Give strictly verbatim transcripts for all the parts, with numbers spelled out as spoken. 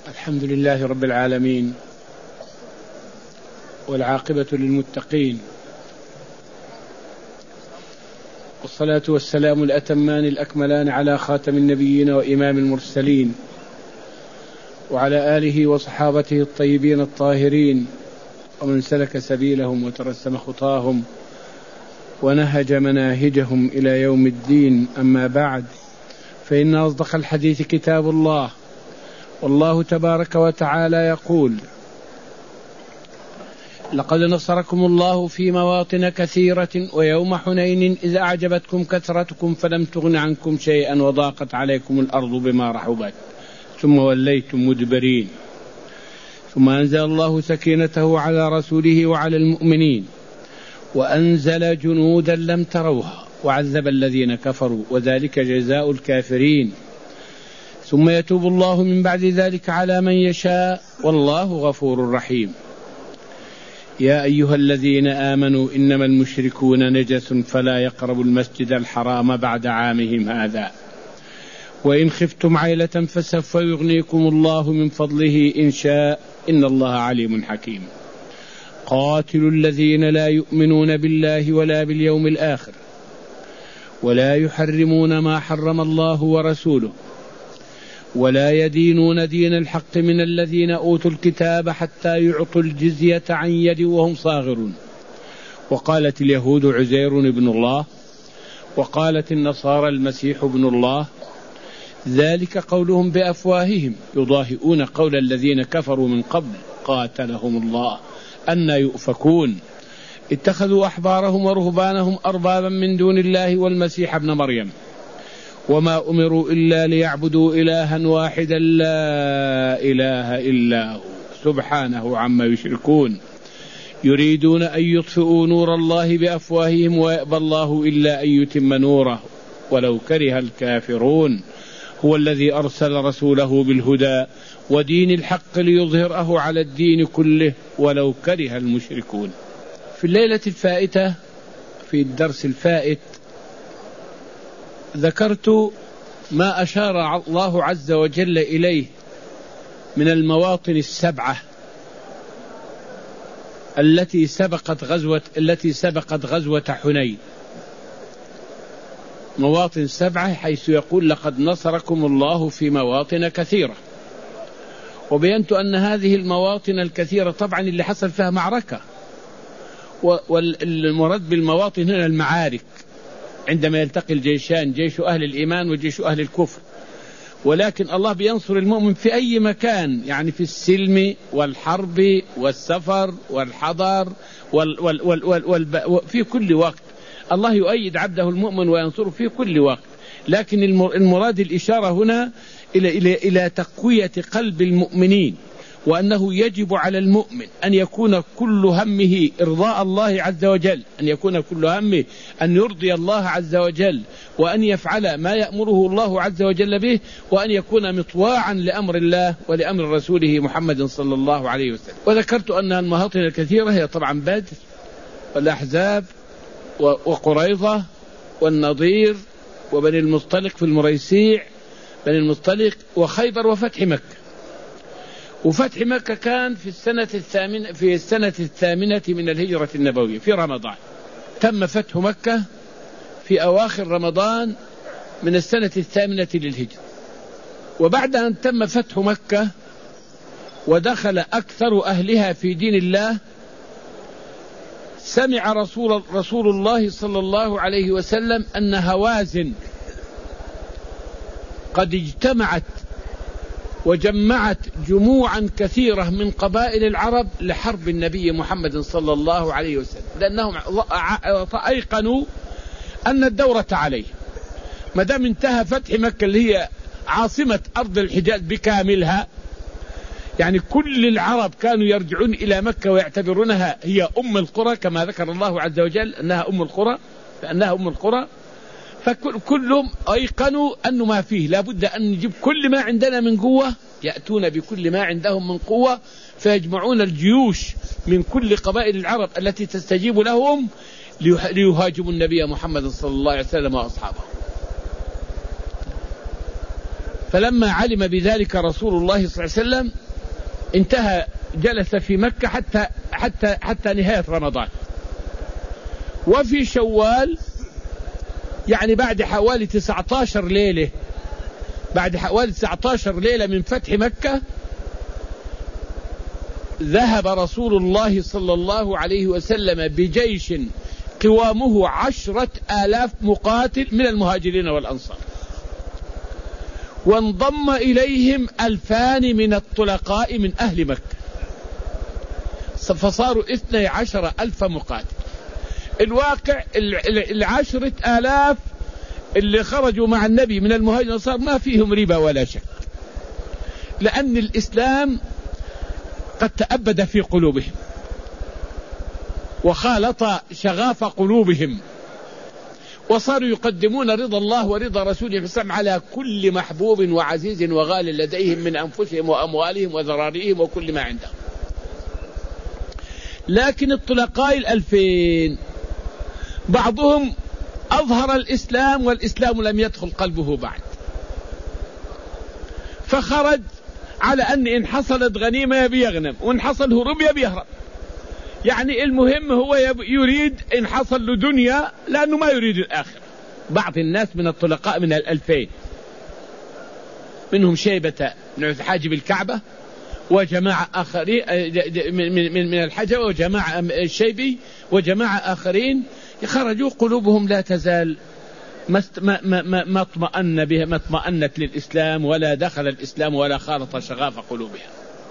الحمد لله رب العالمين، والعاقبة للمتقين، والصلاة والسلام الأتمان الأكملان على خاتم النبيين وإمام المرسلين، وعلى آله وصحابته الطيبين الطاهرين، ومن سلك سبيلهم وترسم خطاهم ونهج مناهجهم إلى يوم الدين. أما بعد، فإن أصدق الحديث كتاب الله، والله تبارك وتعالى يقول: لقد نصركم الله في مواطن كثيرة ويوم حنين إذ أعجبتكم كثرتكم فلم تغن عنكم شيئا وضاقت عليكم الأرض بما رحبت ثم وليتم مدبرين. ثم أنزل الله سكينته على رسوله وعلى المؤمنين وأنزل جنودا لم تروها وعذب الذين كفروا وذلك جزاء الكافرين. ثم يتوب الله من بعد ذلك على من يشاء والله غفور رحيم. يا أيها الذين آمنوا إنما المشركون نجس فلا يقربوا المسجد الحرام بعد عامهم هذا وإن خفتم عيلة فسوف يغنيكم الله من فضله إن شاء إن الله عليم حكيم. قاتلوا الذين لا يؤمنون بالله ولا باليوم الآخر ولا يحرمون ما حرم الله ورسوله ولا يدينون دين الحق من الذين أوتوا الكتاب حتى يعطوا الجزية عن يد وهم صاغرون. وقالت اليهود عزير ابن الله وقالت النصارى المسيح ابن الله، ذلك قولهم بأفواههم يضاهئون قول الذين كفروا من قبل قاتلهم الله أنى يؤفكون. اتخذوا أحبارهم ورهبانهم أربابا من دون الله والمسيح ابن مريم وما أمروا إلا ليعبدوا إلها واحدا لا إله إلا هو سبحانه عما يشركون. يريدون أن يطفئوا نور الله بأفواههم ويأبى الله إلا أن يتم نوره ولو كره الكافرون. هو الذي أرسل رسوله بالهدى ودين الحق ليظهره على الدين كله ولو كره المشركون. في الليلة الفائتة في الدرس الفائت ذكرت ما أشار الله عز وجل إليه من المواطن السبعة التي سبقت غزوة التي سبقت غزوة حنين. مواطن سبعة حيث يقول: لقد نصركم الله في مواطن كثيرة. وبينت أن هذه المواطن الكثيرة طبعا اللي حصل فيها معركة، والمراد بالمواطن هنا المعارك عندما يلتقي الجيشان، جيش أهل الإيمان وجيش أهل الكفر. ولكن الله بينصر المؤمن في أي مكان، يعني في السلم والحرب والسفر والحضر وال وال وال وال وال في كل وقت الله يؤيد عبده المؤمن وينصره في كل وقت. لكن المراد الإشارة هنا إلى, إلى, إلى تقوية قلب المؤمنين، وأنه يجب على المؤمن أن يكون كل همه إرضاء الله عز وجل، أن يكون كل همه أن يرضي الله عز وجل وأن يفعل ما يأمره الله عز وجل به، وأن يكون مطواعا لأمر الله ولأمر رسوله محمد صلى الله عليه وسلم. وذكرت أن المواطن الكثيرة هي طبعا بدر والأحزاب وقريظة والنضير وبني المصطلق في المريسيع بني المصطلق وخيبر وفتح مكة. وفتح مكة كان في السنة الثامنة في السنة الثامنة من الهجرة النبوية في رمضان. تم فتح مكة في أواخر رمضان من السنة الثامنة للهجرة. وبعد أن تم فتح مكة ودخل أكثر أهلها في دين الله، سمع رسول, رسول الله صلى الله عليه وسلم أن هوازن قد اجتمعت وجمعت جموعا كثيرة من قبائل العرب لحرب النبي محمد صلى الله عليه وسلم، لأنهم أيقنوا أن الدورة عليه ما دام انتهى فتح مكة اللي هي عاصمة أرض الحجاز بكاملها. يعني كل العرب كانوا يرجعون إلى مكة ويعتبرونها هي أم القرى، كما ذكر الله عز وجل أنها أم القرى فأنها أم القرى. فكلهم أيقنوا أنه ما فيه لابد أن نجيب كل ما عندنا من قوة، يأتون بكل ما عندهم من قوة فيجمعون الجيوش من كل قبائل العرب التي تستجيب لهم ليهاجموا النبي محمد صلى الله عليه وسلم وأصحابه. فلما علم بذلك رسول الله صلى الله عليه وسلم انتهى، جلس في مكة حتى حتى حتى نهاية رمضان. وفي شوال يعني بعد حوالي تسعة عشر ليلة، بعد حوالي تسعة عشر ليلة من فتح مكة، ذهب رسول الله صلى الله عليه وسلم بجيش قوامه عشرة آلاف مقاتل من المهاجرين والأنصار، وانضم إليهم ألفان من الطلقاء من أهل مكة، فصاروا اثني عشر ألف مقاتل. الواقع العشرة آلاف اللي خرجوا مع النبي من المهاجرين والأنصار ما فيهم ريبة ولا شك، لأن الإسلام قد تأبد في قلوبهم وخالط شغاف قلوبهم، وصاروا يقدمون رضا الله ورضا رسوله في السمع على كل محبوب وعزيز وغال لديهم من أنفسهم وأموالهم وذراريهم وكل ما عندهم. لكن الطلقاء الألفين بعضهم أظهر الإسلام والإسلام لم يدخل قلبه بعد، فخرج على أن إن حصلت غنيمة يبي يغنم وإن حصل هروب يبي يهرب، يعني المهم هو يريد إن حصل له دنيا لأنه ما يريد الآخرة. بعض الناس من الطلقاء من الألفين منهم شيبة بن حاجب الكعبة وجماعة آخرين من من من الحجة وجماعة الشيبي وجماعة آخرين خرجوا قلوبهم لا تزال ما ما ما ما اطمأن بها، ما اطمأنت للإسلام ولا دخل الإسلام ولا خالط شغاف قلوبها.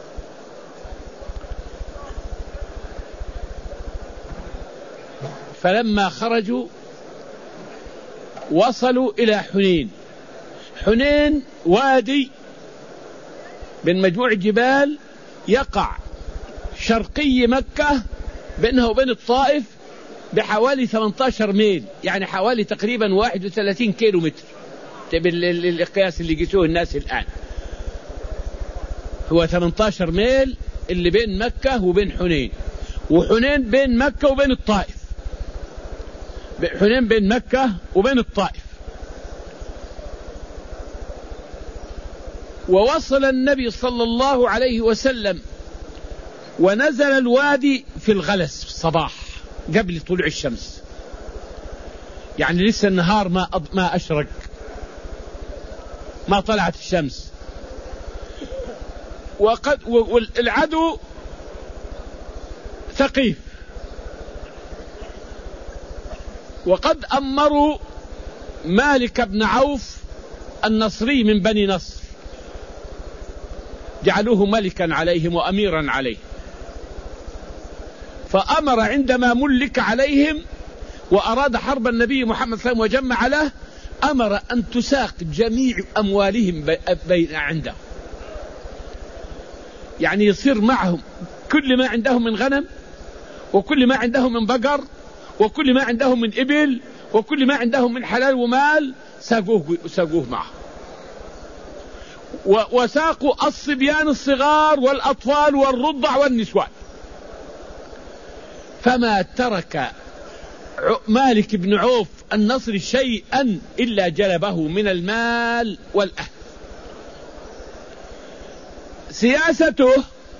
فلما خرجوا وصلوا إلى حنين. حنين وادي بين مجموع جبال يقع شرقي مكة بينها وبين الطائف بحوالي ثمانية عشر ميل، يعني حوالي تقريبا واحد وثلاثين كيلو متر بالقياس اللي يقيسوه الناس الآن. هو ثمانية عشر ميل اللي بين مكة وبين حنين، وحنين بين مكة وبين الطائف، حنين بين مكة وبين الطائف. ووصل النبي صلى الله عليه وسلم ونزل الوادي في الغلس في الصباح قبل طلوع الشمس، يعني لسه النهار ما ما أشرق، ما طلعت الشمس، وقد والعدو ثقيف، وقد أمروا مالك بن عوف النصري من بني نصر، جعلوه ملكا عليهم وأميرا عليهم. فأمر عندما ملك عليهم وأراد حرب النبي محمد صلى الله عليه وسلم وجمع له، أمر أن تساق جميع أموالهم بين عنده، يعني يصير معهم كل ما عندهم من غنم وكل ما عندهم من بقر وكل ما عندهم من إبل وكل ما عندهم من حلال ومال ساقوه, ساقوه معه. وساقوا الصبيان الصغار والأطفال والرضع والنسوان، فما ترك مالك بن عوف النصر شيئا إلا جلبه من المال والأهل. سياسته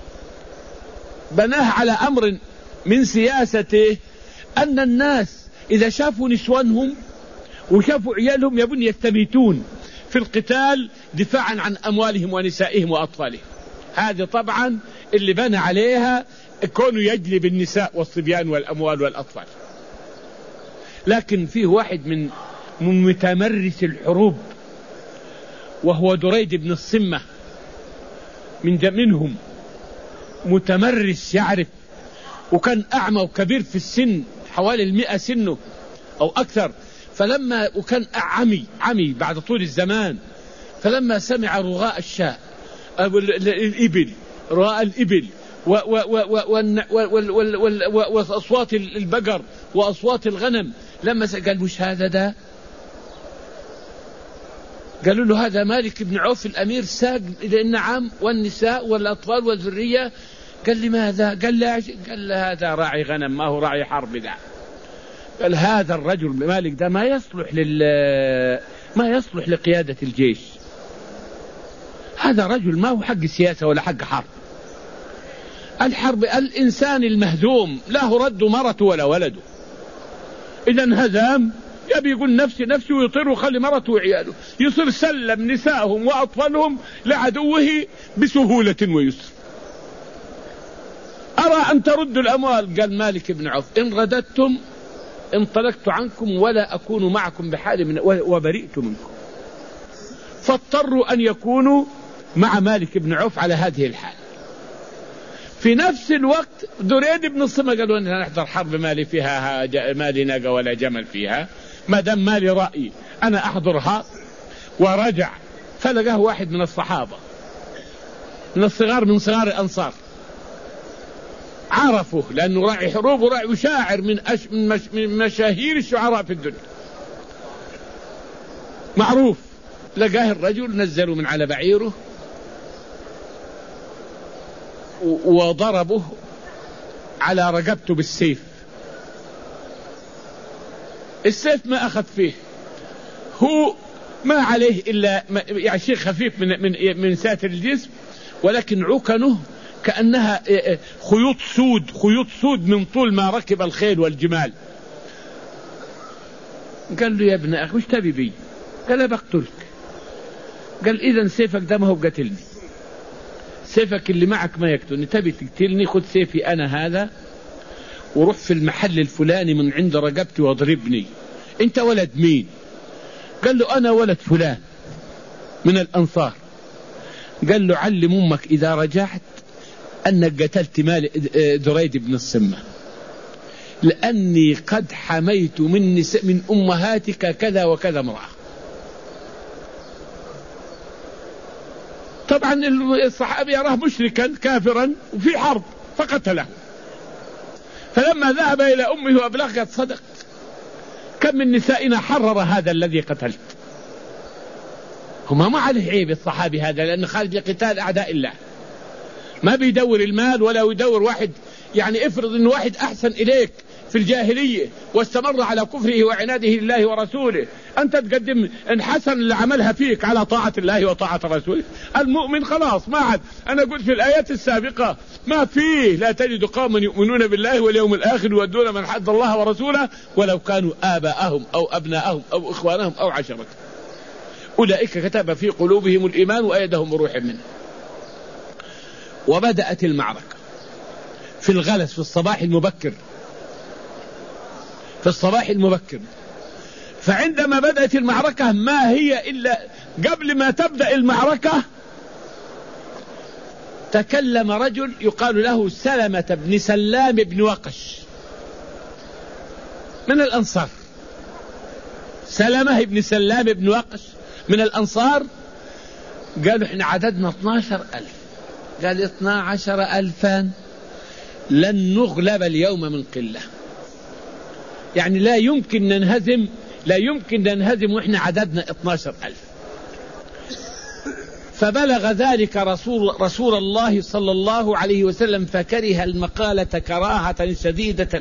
بناه على أمر من سياسته أن الناس إذا شافوا نسوانهم وشافوا عيالهم يبون يستميتون في القتال دفاعا عن أموالهم ونسائهم وأطفالهم. هذه طبعا اللي بنى عليها كونه يجلب النساء والصبيان والأموال والأطفال. لكن فيه واحد من من متمرس الحروب وهو دريد بن الصمة، من منهم متمرس يعرف، وكان أعمى وكبير في السن حوالي المئة سنه أو أكثر، فلما وكان عمي عمي بعد طول الزمان، فلما سمع رغاء الشاء الإبل رغاء الإبل وأصوات البقر وأصوات الغنم، لما قال مش هذا ده؟ قالوا له هذا مالك بن عوف الأمير ساق إلى النعم والنساء والأطفال والذرية. قال لماذا؟ قال له قال له هذا راعي غنم ما هو راعي حرب ده. قال هذا الرجل مالك ده ما يصلح لل ما يصلح لقيادة الجيش. هذا رجل ما هو حق سياسة ولا حق حرب. الحرب الإنسان المهزوم له رد مرته ولا ولده، إذا انهزم يبي يقول نفسي نفسي ويطير ويخلي مرته وعياله، يصير سلم نسائهم وأطفالهم لعدوه بسهولة ويسر. أرى أن تردوا الأموال. قال مالك بن عوف إن رددتم انطلقت عنكم ولا أكون معكم بحال من وبرئت منكم. فاضطروا أن يكونوا مع مالك بن عوف على هذه الحال. في نفس الوقت دريد بن الصمة قالوا أننا نحضر حرب مالي فيها مالي ناقة ولا جمل فيها، ما دام مالي رأيي أنا أحضرها. ورجع فلقاه واحد من الصحابة من الصغار من صغار الأنصار، عرفه لأنه راعي حروب وراعي شاعر من, أش... من, مش... من مشاهير الشعراء في الدنيا معروف. لقاه الرجل نزلوا من على بعيره وضربه على رقبته بالسيف. السيف ما أخذ فيه، هو ما عليه إلا يعني شيء خفيف من من من ساتر الجسم، ولكن عكنه كأنها خيوط سود خيوط سود من طول ما ركب الخيل والجمال. قال له يا ابن أخي وش تبي بي؟ قال بقتلك. قال إذن سيفك ده ما هو قتلني، سيفك اللي معك ما يقتلني، تبي تقتلني خذ سيفي أنا هذا وروح في المحل الفلاني من عند رقبتي واضربني. أنت ولد مين؟ قال له أنا ولد فلان من الأنصار. قال له علم أمك إذا رجعت أنك قتلت مال دريد بن الصمة، لأني قد حميت من, نساء من أمهاتك كذا وكذا امرأة. طبعا الصحابي يراه مشركا كافرا وفي حرب فقتله. فلما ذهب إلى أمه وأبلغ قد صدقت، كم من نسائنا حرر هذا الذي قتلت. هما ما عليه عيب الصحابي هذا، لأن خارج لقتال أعداء الله، ما بيدور المال ولا يدور واحد. يعني افرض أن واحد أحسن إليك في الجاهلية واستمر على كفره وعناده لله ورسوله، أنت تقدم إن حسن اللي عملها فيك على طاعة الله وطاعة رسوله. المؤمن خلاص ما عاد. أنا قلت في الآيات السابقة ما فيه لا تجد قوما يؤمنون بالله واليوم الآخر يودون من حد الله ورسوله ولو كانوا آباءهم أو أبناءهم أو إخوانهم أو عشرتهم أولئك كتب في قلوبهم الإيمان وأيدهم بروح منه. وبدأت المعركة في الغلس في الصباح المبكر في الصباح المبكر فعندما بدأت المعركة ما هي إلا قبل ما تبدأ المعركة تكلم رجل يقال له سلمة بن سلام بن وقش من الأنصار. سلمة بن سلام بن وقش من الأنصار. قالوا احنا عددنا اثنا عشر ألف. قال اثنا عشر ألفا لن نغلب اليوم من قلة، يعني لا يمكن ننهزم لا يمكن ننهزم وإحنا عددنا اثنا عشر ألف. فبلغ ذلك رسول, رسول الله صلى الله عليه وسلم فكره المقالة كراهة شديدة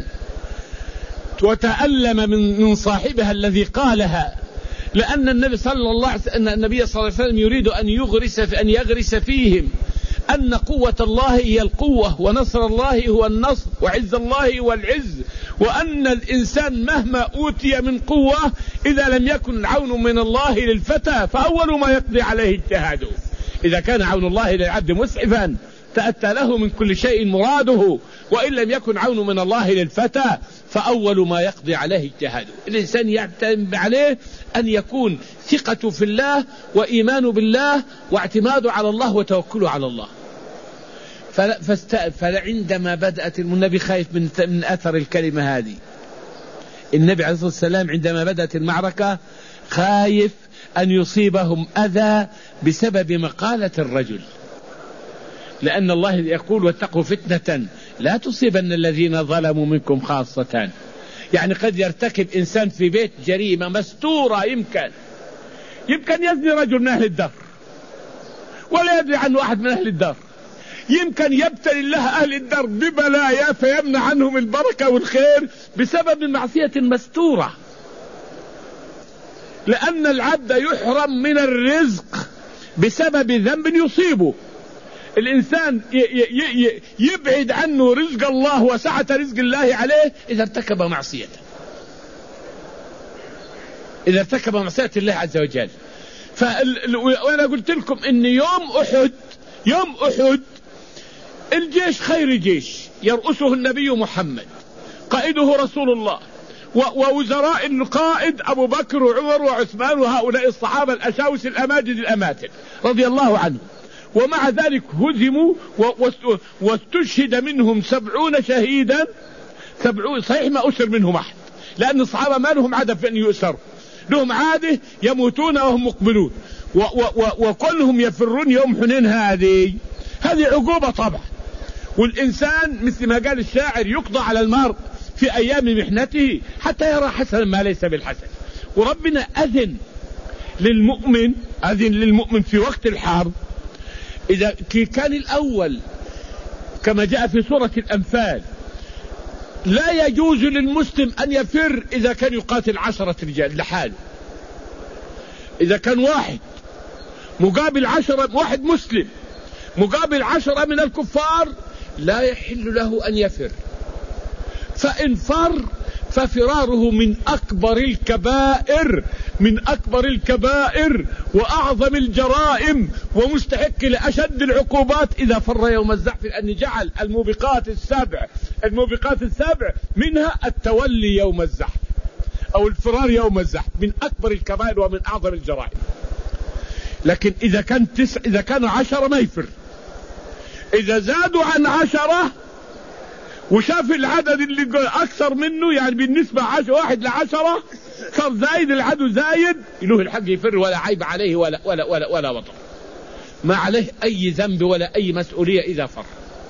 وتألم من, من صاحبها الذي قالها، لأن النبي صلى الله عليه وسلم, النبي صلى الله عليه وسلم يريد أن يغرس في أن يغرس فيهم أن قوة الله هي القوة ونصر الله هو النصر وعز الله هو العز، وأن الإنسان مهما أوتي من قوة إذا لم يكن عون من الله للفتى فأول ما يقضي عليه اجتهاده. إذا كان عون الله للعبد مسعفا تأتى له من كل شيء مراده، وإن لم يكن عون من الله للفتى فأول ما يقضي عليه اجتهاده. الإنسان يعتمد عليه أن يكون ثقة في الله وإيمان بالله واعتماده على الله وتوكله على الله. فعندما بدأت النبي خايف من, من أثر الكلمة هذه. النبي عليه الصلاة والسلام عندما بدأت المعركة خايف أن يصيبهم أذى بسبب مقالة الرجل، لأن الله يقول واتقوا فتنة لا تصيبن الذين ظلموا منكم خاصة. يعني قد يرتكب إنسان في بيت جريمة مستورة، يمكن يمكن يزني رجل من أهل الدار ولا يدري عنه أحد من أهل الدار، يمكن يبتلي الله أهل الدار ببلايا فيمنع عنهم البركة والخير بسبب معصية مستورة. لأن العبد يحرم من الرزق بسبب ذنب يصيبه الإنسان يبعد عنه رزق الله وسعة رزق الله عليه إذا ارتكب معصية إذا ارتكب معصية الله عز وجل. وأنا قلت لكم إن يوم أحد يوم أحد الجيش خير جيش يرأسه النبي محمد، قائده رسول الله، ووزراء القائد أبو بكر وعمر وعثمان وهؤلاء الصحابة الأشاوس الأماجد الأماثل رضي الله عنهم، ومع ذلك هزموا واستشهد منهم سبعون شهيدا. سبعون صحيح ما أسر منهم أحد، لأن الصحابة ما لهم عادة في أن يؤسروا، لهم عادة يموتون وهم مقبلون، وكلهم يفرون يوم حنين. هذه هذه عقوبة طبعا. والإنسان مثل ما قال الشاعر يقضى على المرء في أيام محنته حتى يرى حسنا ما ليس بالحسن. وربنا أذن للمؤمن أذن للمؤمن في وقت الحرب. إذا كان الأول كما جاء في سورة الأنفال لا يجوز للمسلم أن يفر إذا كان يقاتل عشرة رجال لحاله، إذا كان واحد مقابل عشرة، واحد مسلم مقابل عشرة من الكفار لا يحل له أن يفر. فإن فر ففراره من أكبر الكبائر من أكبر الكبائر وأعظم الجرائم ومستحق لأشد العقوبات إذا فر يوم الزحف، لأن جعل الموبقات السبع الموبقات السبع منها التولي يوم الزحف أو الفرار يوم الزحف من أكبر الكبائر ومن أعظم الجرائم. لكن إذا كان تسع إذا كانوا عشرة ما يفر. إذا زادوا عن عشرة وشاف العدد اللي أكثر منه، يعني بالنسبة عشر واحد لعشرة صار زايد العدو زايد، له الحق يفر ولا عيب عليه ولا ولا ولا ولا وطر، ما عليه أي ذنب ولا أي مسؤولية إذا فر.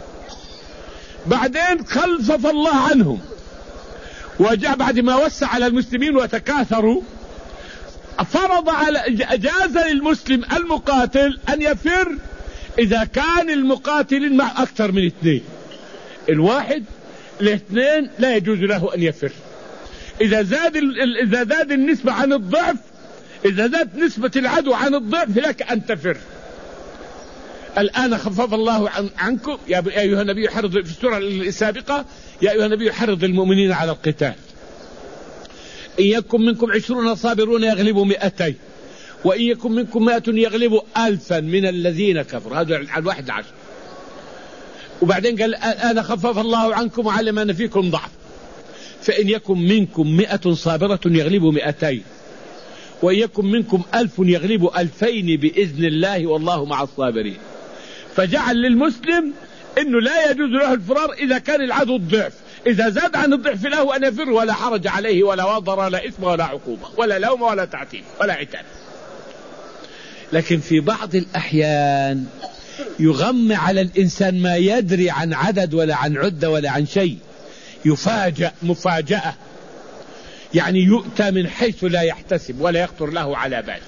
بعدين خلصف الله عنهم وجاء بعد ما وسع على المسلمين وتكاثروا فرض على جاز للمسلم المقاتل أن يفر إذا كان المقاتل مع أكثر من اثنين. الواحد الاثنين لا يجوز له أن يفر. إذا زاد إذا زاد النسبة عن الضعف إذا زاد نسبة العدو عن الضعف لك أن تفر. الآن خفف الله عن عنكم يا أيها النبي حرض في السورة السابقة يا أيها النبي حرض المؤمنين على القتال. إن يكن منكم عشرون صابرون يغلبوا مئتين وإن يكن منكم مئة يغلبوا ألفا من الذين كفروا. هذا على الواحد عشر. وبعدين قال أنا خفف الله عنكم وعلم أن فيكم ضعف فإن يكن منكم مئة صابرة يغلبوا مئتين وإن يكن منكم ألف يغلبوا ألفين بإذن الله والله مع الصابرين. فجعل للمسلم أنه لا يجوز له الفرار إذا كان العدو الضعف. إذا زاد عن الضعف له أن يفر ولا حرج عليه ولا وضر ولا إثم ولا عقوبة ولا لوم ولا تعتيب ولا عتاب. لكن في بعض الأحيان يغم على الإنسان ما يدري عن عدد ولا عن عدة ولا عن شيء، يفاجأ مفاجأة، يعني يؤتى من حيث لا يحتسب ولا يخطر له على بال.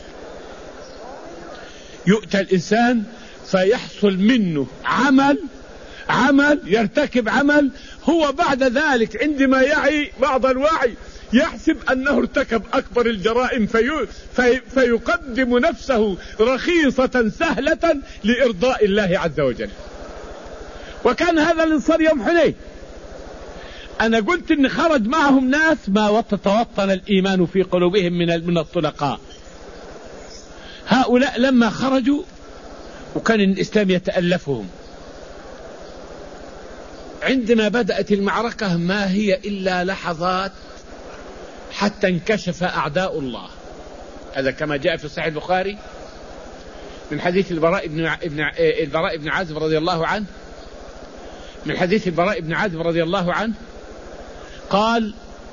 يؤتى الإنسان فيحصل منه عمل عمل يرتكب عمل هو بعد ذلك عندما يعي بعض الوعي يحسب أنه ارتكب أكبر الجرائم في في فيقدم نفسه رخيصة سهلة لإرضاء الله عز وجل. وكان هذا اللي صار يوم حنين. أنا قلت إن خرج معهم ناس ما تتوطن الإيمان في قلوبهم من من الطلقاء. هؤلاء لما خرجوا وكان الإسلام يتألفهم، عندما بدأت المعركة ما هي إلا لحظات حتى انكشف أعداء الله. هذا كما جاء في صحيح البخاري من حديث البراء بن ابن البراء بن عازب رضي الله عنه من حديث البراء بن عازب رضي الله عنه قال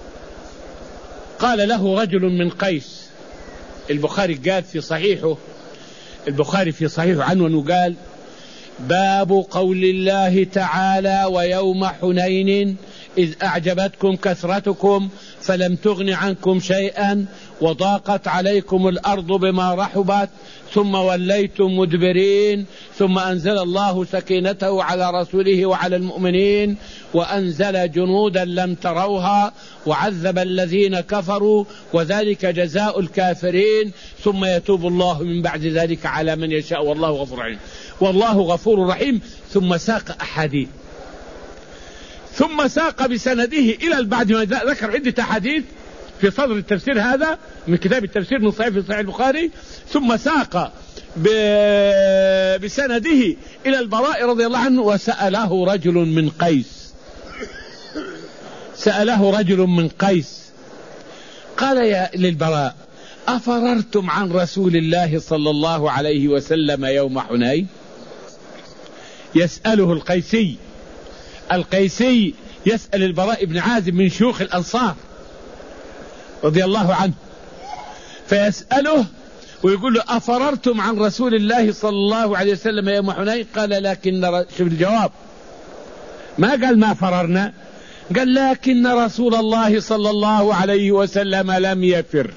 قال له رجل من قيس. البخاري قال في صحيحه البخاري في صحيحه عنه وقال باب قول الله تعالى ويوم حنين إذ أعجبتكم كثرتكم فلم تغن عنكم شيئا وضاقت عليكم الأرض بما رحبت ثم وليتم مدبرين ثم أنزل الله سكينته على رسوله وعلى المؤمنين وأنزل جنودا لم تروها وعذب الذين كفروا وذلك جزاء الكافرين ثم يتوب الله من بعد ذلك على من يشاء والله غفور رحيم. والله غفور رحيم. ثم ساق أحاديث ثم ساق بسنده إلى بعد ما ذكر عدة أحاديث في صدر التفسير هذا من كتاب التفسير من صحيح في صحيح البخاري، ثم ساق بسنده إلى البراء رضي الله عنه وسأله رجل من قيس سأله رجل من قيس قال يا للبراء أفررتم عن رسول الله صلى الله عليه وسلم يوم حنين؟ يسأله القيسي القيسي يسأل البراء بن عازب من شيوخ الأنصار رضي الله عنه، فيسأله ويقول له أفررتم عن رسول الله صلى الله عليه وسلم يوم حنين؟ قال لكن شوف الجواب، ما قال ما فررنا، قال لكن رسول الله صلى الله عليه وسلم لم يفر.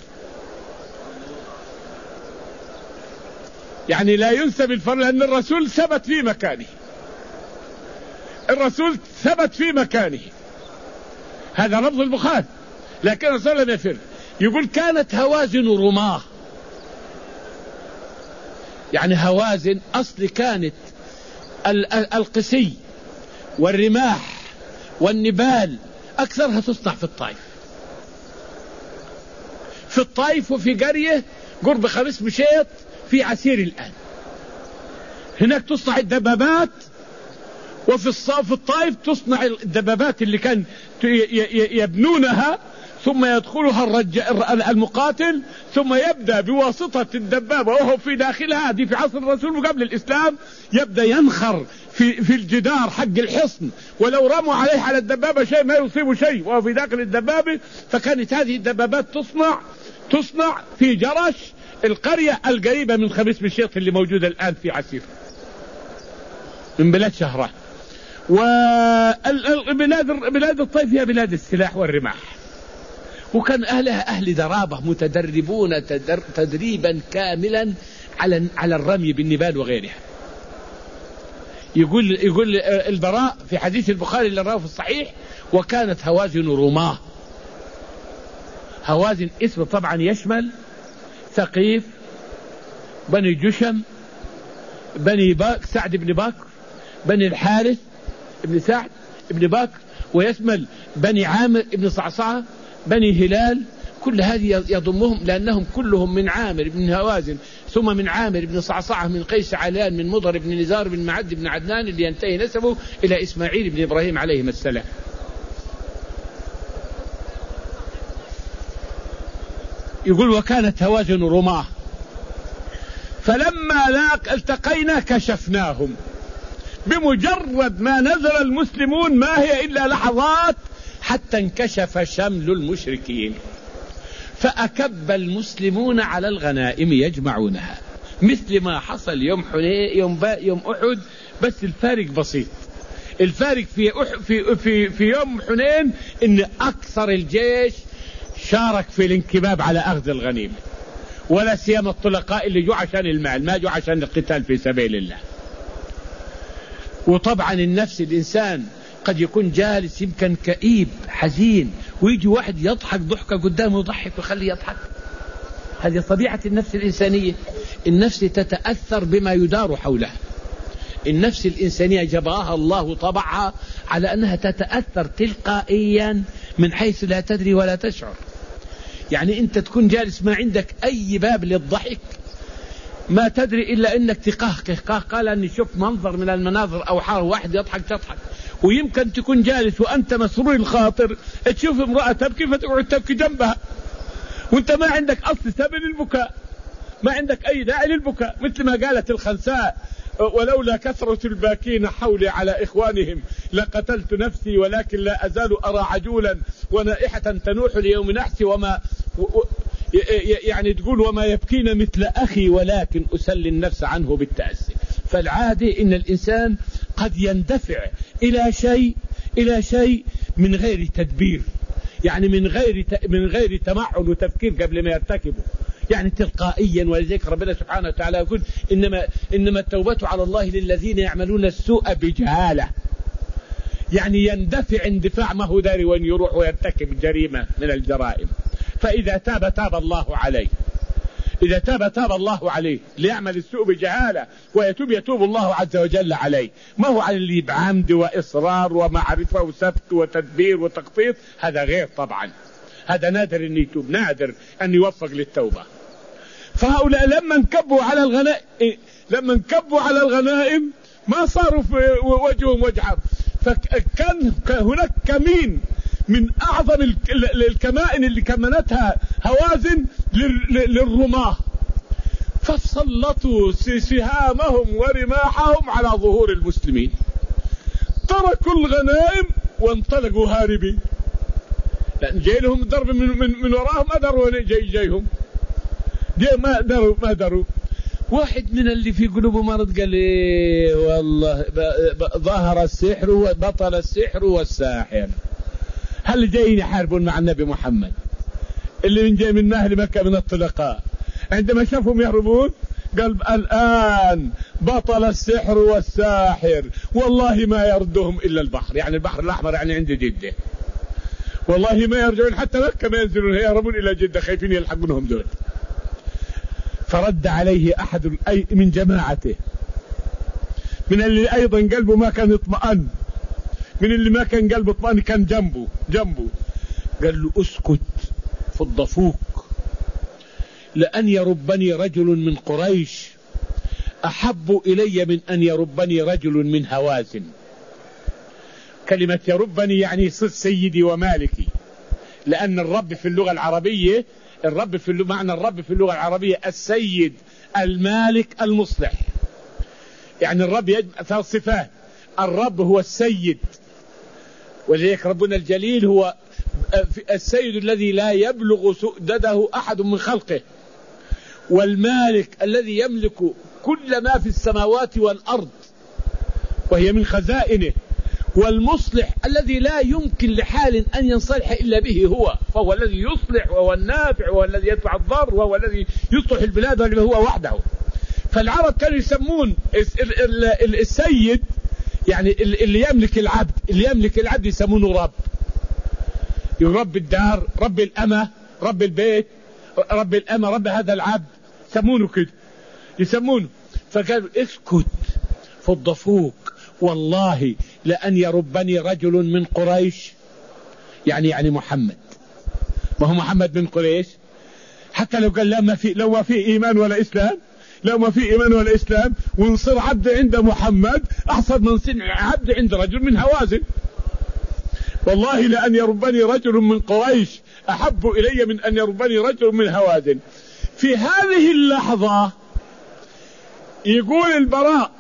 يعني لا ينسب الفر لأن الرسول ثبت في مكانه، الرسول ثبت في مكانه، هذا لفظ البخاري، لكن الرسول لم يفر. يقول كانت هوازن رماه، يعني هوازن أصل كانت القسي والرماح والنبال أكثرها تصنع في الطائف، في الطائف وفي قرية قرب خميس مشيط في عسير الآن، هناك تصنع الدبابات، وفي الصاف الطائف تصنع الدبابات اللي كان يبنونها ثم يدخلها المقاتل ثم يبدأ بواسطة الدبابة وهو في داخلها، دي في عصر الرسول وقبل الإسلام، يبدأ ينخر في, في الجدار حق الحصن، ولو رموا عليه على الدبابة شيء ما يصيب شيء وهو في داخل الدبابة. فكانت هذه الدبابات تصنع تصنع في جرش القرية القريبة من خميس مشيط اللي موجودة الآن في عسير من بلاد شهران. وبلاد بلاد الطيف هي بلاد السلاح والرماح، وكان أهلها أهل درابة متدربون تدريبا كاملا على على الرمي بالنبال وغيرها. يقول يقول البراء في حديث البخاري اللي رواه في الصحيح وكانت هوازن رماه. هوازن اسم طبعا يشمل ثقيف، بني جشم، بني باك سعد بن باكر، بني الحارث ابن سعد ابن باكر، ويشمل بني عامر ابن صعصعة، بني هلال، كل هذه يضمهم لأنهم كلهم من عامر بن هوازن ثم من عامر بن صعصعة من قيس علان من مضر بن نزار بن معد بن عدنان اللي ينتهي نسبه إلى إسماعيل بن إبراهيم عليهم السلام. يقول وكانت هوازن رماه فلما لاق التقينا كشفناهم. بمجرد ما نزل المسلمون ما هي إلا لحظات حتى انكشف شمل المشركين، فأكب المسلمون على الغنائم يجمعونها مثل ما حصل يوم حنين يوم, يوم أحد، بس الفارق بسيط. الفارق في, في, في, في يوم حنين إن أكثر الجيش شارك في الانكباب على أخذ الغنيمة، ولا سيما الطلقاء اللي جو عشان المال، ما جو عشان القتال في سبيل الله. وطبعا النفس الإنسان قد يكون جالس يمكن كئيب حزين ويجي واحد يضحك ضحكة قدامه يضحك ويخليه يضحك. هذه طبيعة النفس الإنسانية. النفس تتأثر بما يدار حولها. النفس الإنسانية جبرها الله طبعها على أنها تتأثر تلقائيا من حيث لا تدري ولا تشعر. يعني أنت تكون جالس ما عندك أي باب للضحك، ما تدري إلا أنك تقهقه. قال أني شوف منظر من المناظر أو حار واحد يضحك تضحك. ويمكن تكون جالس وأنت مسرور الخاطر تشوف امرأة تبكي فتقعد تبكي جنبها وأنت ما عندك أصل سبب للبكاء، ما عندك أي داعي للبكاء. مثل ما قالت الخنساء ولولا كثرة الباكين حولي على إخوانهم لقتلت نفسي ولكن لا أزال أرى عجولا ونائحة تنوح ليوم نحسي وما يعني تقول وما يبكين مثل أخي ولكن أسلي النفس عنه بالتأسي. فالعادي إن الإنسان قد يندفع إلى شيء إلى شيء من غير تدبير، يعني من غير من غير تمعن وتفكير قبل ما يرتكبه، يعني تلقائيا. ولذلك ربنا سبحانه وتعالى يقول إنما إنما التوبة على الله للذين يعملون السوء بجهالة، يعني يندفع اندفاع ما هو داري وين يروح ويرتكب جريمة من الجرائم. فإذا تاب تاب الله عليه، إذا تاب تاب الله عليه. ليعمل السوء بجهالة ويتوب يتوب الله عز وجل عليه. ما هو على اللي بعمد وإصرار ومعرفة وسبت وتدبير وتخطيط، هذا غير طبعا، هذا نادر أن يتوب، نادر أن يوفق للتوبة. فهؤلاء لما انكبوا على الغنائم لما انكبوا على الغنائم ما صاروا في وجههم وجههم. فكان هناك كمين من أعظم الكمائن اللي كمنتها هوازن للرماة، فسلطوا سهامهم ورماحهم على ظهور المسلمين، تركوا الغنائم وانطلقوا هاربين، لأن جاي لهم ضرب من, من, من وراهم، ما دروا جاي جايهم جاي ما دروا ما دروا. واحد من اللي في قلوبه مرض قال إيه والله ظهر السحر وبطل السحر والساحر. هل جايين يحاربون مع النبي محمد اللي من جاي من أهل مكة من الطلقاء؟ عندما شافهم يهربون قال الآن بطل السحر والساحر، والله ما يردهم إلا البحر، يعني البحر الأحمر، يعني عند جدة، والله ما يرجعون حتى مكة، ما ينزلون، يهربون إلى جدة خايفين يلحقونهم دول. فرد عليه أحد من جماعته، من اللي أيضا قلبه ما كان يطمئن، من اللي ما كان قلبه يطمئن، كان جنبه جنبه قال له اسكت فض فوك، لأن يربني رجل من قريش أحب إلي من أن يربني رجل من هوازن. كلمة يربني يعني يصير سيدي ومالكي، لأن الرب في اللغة العربية، الرب في اللغة معنى الرب في اللغة العربية السيد المالك المصلح، يعني الرب يجمع ثلاث صفات. الرب هو السيد، ولذلك ربنا الجليل هو السيد الذي لا يبلغ سؤدده أحد من خلقه، والمالك الذي يملك كل ما في السماوات والأرض وهي من خزائنه، والمصلح الذي لا يمكن لحال أن ينصلح إلا به هو، فهو الذي يصلح وهو النافع وهو الذي يدفع الضر وهو الذي يصلح البلاد هو وحده. فالعرب كانوا يسمون السيد يعني اللي يملك العبد، اللي يملك العبد يسمونه رب، رب الدار، رب الأمة، رب البيت، رب الأمة، رب هذا العبد، يسمونه كده يسمونه. فقالوا اسكت فض فوك، والله لأن يربني رجل من قريش، يعني يعني محمد، ما هو محمد من قريش، حتى لو قال لا ما في لو ما في إيمان ولا إسلام، لو ما في إيمان ولا إسلام ونصير عبد عند محمد أحسن من صنع عبد عند رجل من هوازن. والله لأن يربني رجل من قريش أحب إلي من أن يربني رجل من هوازن. في هذه اللحظة يقول البراء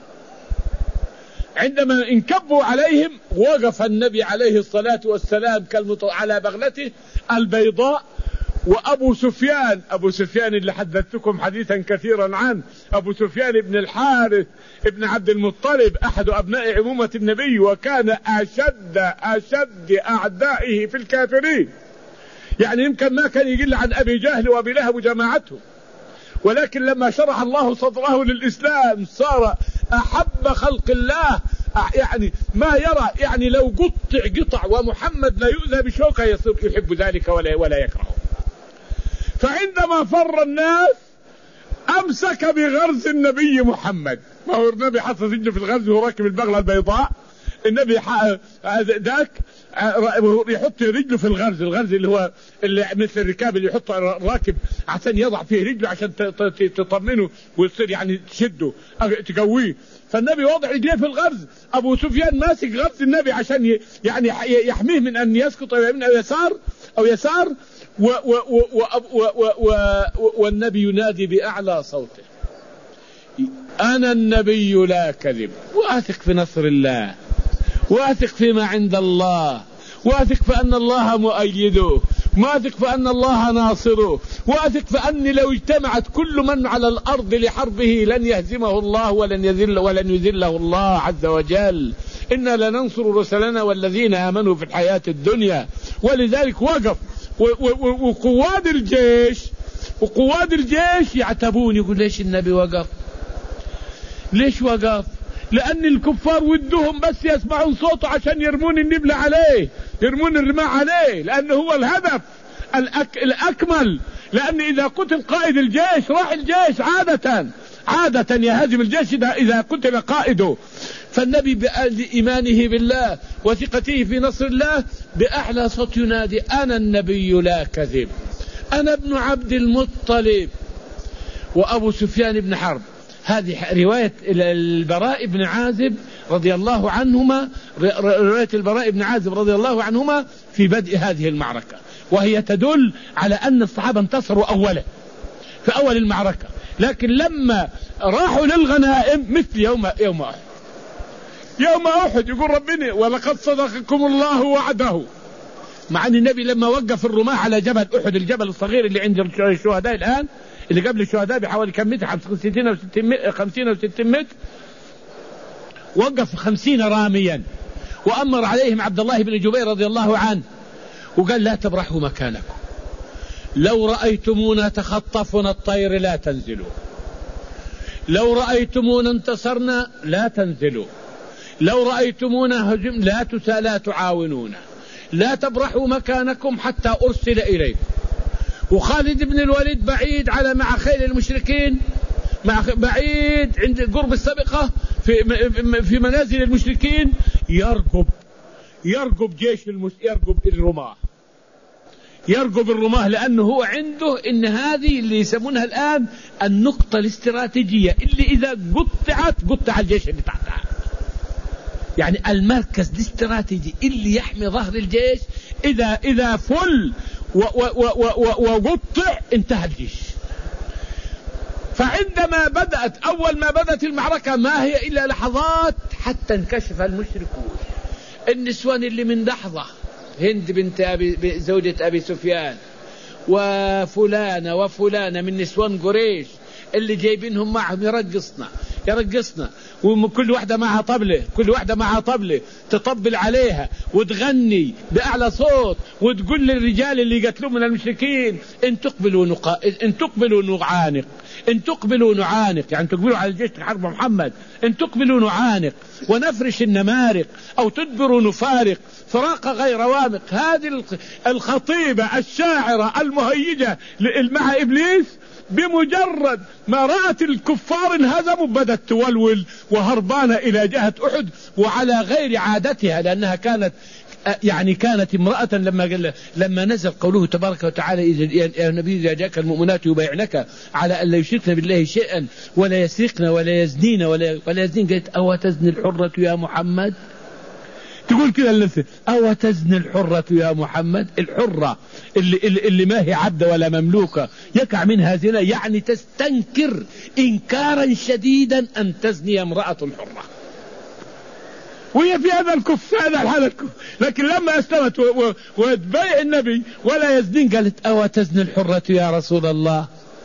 عندما انكبوا عليهم وقف النبي عليه الصلاة والسلام على بغلته البيضاء، وأبو سفيان، أبو سفيان اللي حدثتكم حديثا كثيرا عنه، أبو سفيان بن الحارث ابن عبد المطلب أحد أبناء عمومة النبي، وكان أشد أشد أعدائه في الكافرين، يعني يمكن ما كان يقل عن أبي جهل وأبي لهب وجماعته، ولكن لما شرح الله صدره للإسلام صار أحب خلق الله، يعني ما يرى، يعني لو قطع قطع ومحمد لا يؤذى بشوكة يصير يحب ذلك ولا ولا يكرهه. فعندما فر الناس أمسك بغرز النبي محمد، ما هو النبي حط رجله في الغرز وهو راكب البغلة البيضاء، النبي ذاك يحط رجله في الغرز، الغرز اللي هو اللي مثل الركاب اللي يحط الراكب عشان يضع فيه رجله عشان تطمنه ويصير يعني تشده تقويه. فالنبي وضع رجليه في الغرز، أبو سفيان ماسك غرز النبي عشان يعني يحميه من أن يسقط من أو يسار أو يسار و و و و و و والنبي ينادي بأعلى صوته أنا النبي لا كذب، وأثق في نصر الله، وأثق فيما عند الله، وأثق فأن الله مؤيده، وأثق فأن الله ناصره، وأثق فأن لو اجتمعت كل من على الأرض لحربه لن يهزمه الله ولن يذل ولن يذله الله عز وجل، إنا لننصر رسلنا والذين آمنوا في الحياة الدنيا. ولذلك وقف، وقواد الجيش وقواد الجيش يعتبون، يقول ليش النبي وقف؟ ليش وقف؟ لأن الكفار ودهم بس يسمعون صوته عشان يرمون النبلة عليه، يرمون الرماح عليه، لأنه هو الهدف الأك... الأكمل. لأن إذا قتل قائد الجيش راح الجيش عادة عادة يهزم الجيش إذا, إذا قتل قائده. فالنبي بإيمانه بالله وثقته في نصر الله بأعلى صوت ينادي: أنا النبي لا كذب، أنا ابن عبد المطلب وأبو سفيان بن حرب. هذه رواية البراء بن عازب رضي الله عنهما، رواية البراء بن عازب رضي الله عنهما في بدء هذه المعركة، وهي تدل على أن الصحابة انتصروا أولا في أول المعركة، لكن لما راحوا للغنائم مثل يوم يوم أحد. يوم أحد يقول ربنا: ولقد صدقكم الله وعده. مع أن النبي لما وقف الرماح على جبل أحد، الجبل الصغير اللي عند الشهداء الآن، اللي قبل الشهداء بحوالي كم متر، خمسين أو ستين متر، وقف خمسين راميا، وأمر عليهم عبد الله بن جبير رضي الله عنه وقال: لا تبرحوا مكانكم، لو رأيتمونا تخطفنا الطير لا تنزلوا، لو رأيتمونا انتصرنا لا تنزلوا، لو رأيتمونا هجم لا لا تعاونونا، لا تبرحوا مكانكم حتى أرسل إليكم. وخالد بن الوليد بعيد على مع خيل المشركين، مع بعيد عند قرب السبقة في في منازل المشركين، يرقب يرقب جيش المس يرقب الرماة يرقب الرماة لأنه هو عنده إن هذه اللي يسمونها الآن النقطة الاستراتيجية اللي إذا قطعت قطع الجيش اللي تحتها، يعني المركز الاستراتيجي اللي يحمي ظهر الجيش إذا إذا فل وقطع انتهى الجيش. فعندما بدأت أول ما بدأت المعركة ما هي إلا لحظات حتى انكشف المشركون. النسوان اللي من لحظة، هند بنت أبي زوجة أبي سفيان وفلانة وفلانة من نسوان قريش اللي جايبينهم معهم يرقصنا يرقصنا وكل واحدة معها طبلة، كل واحدة معها طبلة تطبل عليها وتغني بأعلى صوت وتقول للرجال اللي قتلوا من المشركين: إن تقبلوا نقا... إن تقبلوا نعانق، إن تقبلوا نعانق، يعني تقبلوا على الجيش حرب محمد، إن تقبلوا نعانق ونفرش النمارق أو تدبروا نفارق فراق غير وامق. هذه الخطيبة الشاعرة المهيجة مع إبليس بمجرد ما رأت الكفار انهزموا بدأت تولول وهربانة إلى جهة أحد، وعلى غير عادتها، لأنها كانت يعني كانت امرأة لما قال لما نزل قوله تبارك وتعالى: إذا يا نبي إذا جاءك المؤمنات يبايعنك على أن لا يشركن بالله شيئا ولا يسرقن ولا يزنين ولا ولا يزنين، قالت: أو تزني الحرة يا محمد؟ تقول كذا لنفسه: أو تزني الحرة يا محمد؟ الحرة اللي, اللي ما هي عبدة ولا مملوكة يقع منها زنا، يعني تستنكر إنكارا شديدا أن تزني امرأة حرة، وهي في هذا الكف هذا الحالة الكف. لكن لما أسلمت وتبايع النبي ولا يزنين قالت: أو تزني الحرة يا رسول الله؟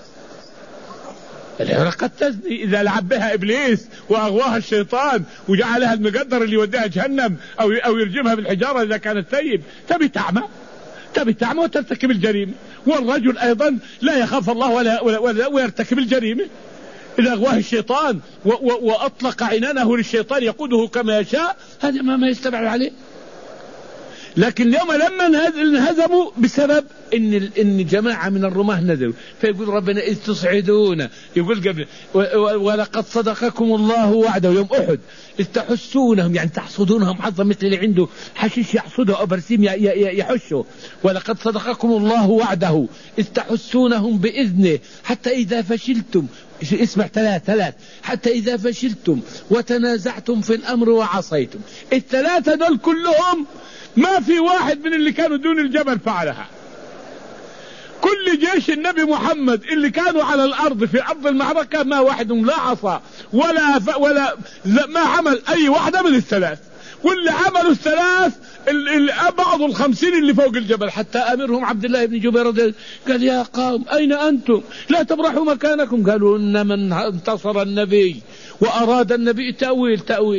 قد تزني إذا لعب بها إبليس وأغواها الشيطان وجعلها المقدر اللي يوديها جهنم أو أو يرجمها بالحجارة إذا كانت ثيب. تبي تعمى تبي تعمى وترتكب الجريمة، والرجل أيضا لا يخاف الله ولا, ولا, ولا ويرتكب الجريمة إذا أغواه الشيطان و و وأطلق عنانه للشيطان يقوده كما يشاء، هذا ما, ما يستبعد عليه. لكن اليوم لما انهزموا بسبب إن إن جماعة من الرماة نزلوا، فيقول ربنا: إذ تصعدون، يقول قبل: ولقد صدقكم الله وعده يوم أحد إذ تحسونهم، يعني تحصدونهم حظا مثل اللي عنده حشيش يحصده أو برسيم يحشه. ولقد صدقكم الله وعده إذ تحسونهم بإذنه حتى إذا فشلتم، اسمع ثلاث ثلاث حتى إذا فشلتم وتنازعتم في الأمر وعصيتم. الثلاثة دول كلهم ما في واحد من اللي كانوا دون الجبل فعلها. كل جيش النبي محمد اللي كانوا على الأرض في أرض المعركة ما واحد لا عصى ولا ف... ولا ما عمل أي واحدة من الثلاث، واللي عملوا الثلاث بعض الخمسين اللي فوق الجبل. حتى أمرهم عبد الله بن جبير قال: يا قوم أين أنتم؟ لا تبرحوا مكانكم. قالوا: إن من انتصر النبي وأراد النبي تأويل تأويل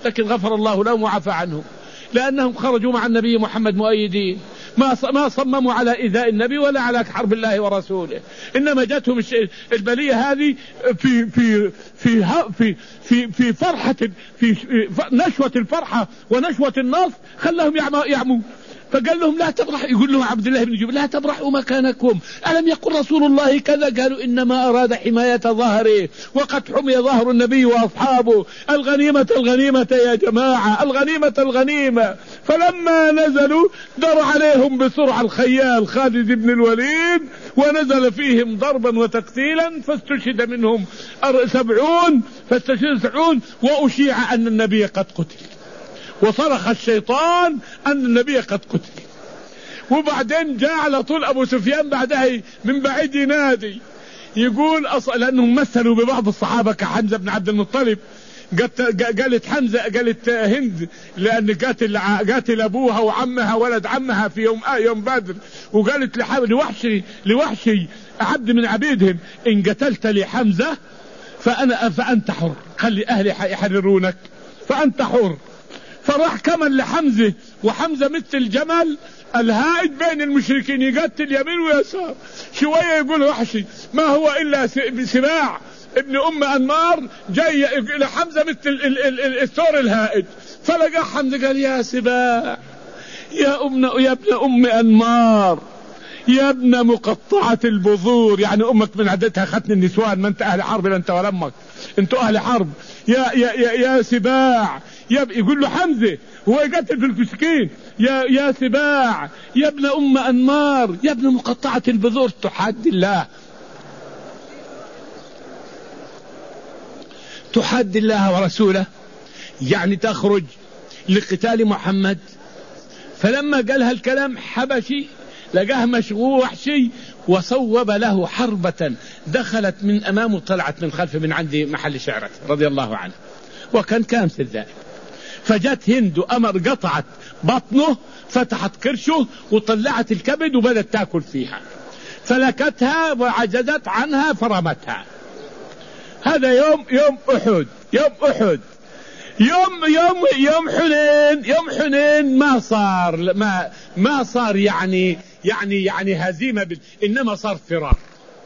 لكن غفر الله لهم وعفى عنهم، لأنهم خرجوا مع النبي محمد مؤيدين، ما ما صمموا على إيذاء النبي ولا على حرب الله ورسوله، إنما جاتهم البلية هذه في في في في في في فرحة، في نشوة الفرحة ونشوة النصر خلهم يعموا. فقال لهم لا تبرح، يقول لهم عبد الله بن جبل لا تبرحوا مكانكم، ألم يقل رسول الله كذا؟ قالوا إنما أراد حماية ظهره، وقد حمي ظهر النبي وأصحابه، الغنيمة الغنيمة يا جماعة، الغنيمة الغنيمة. فلما نزلوا در عليهم بسرعة الخيال خالد بن الوليد، ونزل فيهم ضربا وتقتيلا، فاستشهد منهم سبعون فاستشهد سبعون وأشيع أن النبي قد قتل، وصرخ الشيطان أن النبي قد قتل. وبعدين جاء على طول أبو سفيان بعدها من بعيد ينادي يقول أص... لأنهم مثلوا ببعض الصحابة كحمزة بن عبد المطلب، قالت حمزة قالت هند لأن قاتل قاتل أبوها وعمها ولد عمها في يوم آه يوم بدر، وقالت لوحشي لوحشي عبد من عبيدهم إن قتلت لحمزة فأنا فأنت حر، خلي أهلي يحررونك فأنت حر. فراح كمل لحمزة، وحمزة مثل الجمل الهائج بين المشركين يقتل يمين ويسار. شوية يقول وحشي ما هو إلا سباع ابن أم أنمار جاي إلى حمزة مثل الثور الهائج، فلقى حمزة قال يا سباع يا ابن يا ابن أم أنمار يا ابن مقطعة البذور، يعني أمك من عدتها ختن النسوان، ما أنت أهل حرب لا أنت ولا أمك، أنتوا أهل حرب يا يا يا, يا سباع يا يقول له حمزة هو يقتل في المسكين يا يا سباع يا ابن أم أنمار يا ابن مقطعة البذور، تحدي الله تحدي الله ورسوله، يعني تخرج لقتال محمد. فلما قال هالكلام حبشي لقاه مشغول وحشي، وصوب له حربة دخلت من أمامه طلعت من خلفه من عند محل شعرته رضي الله عنه، وكان كامس ذلك. فجت هند وأمر قطعت بطنه، فتحت كرشه وطلعت الكبد وبدت تأكل فيها، فلكتها وعجزت عنها فرمتها. هذا يوم يوم أحد يوم أحد يوم يوم يوم حنين يوم حنين ما صار ما ما صار يعني يعني يعني هزيمة بال... إنما صار فرار.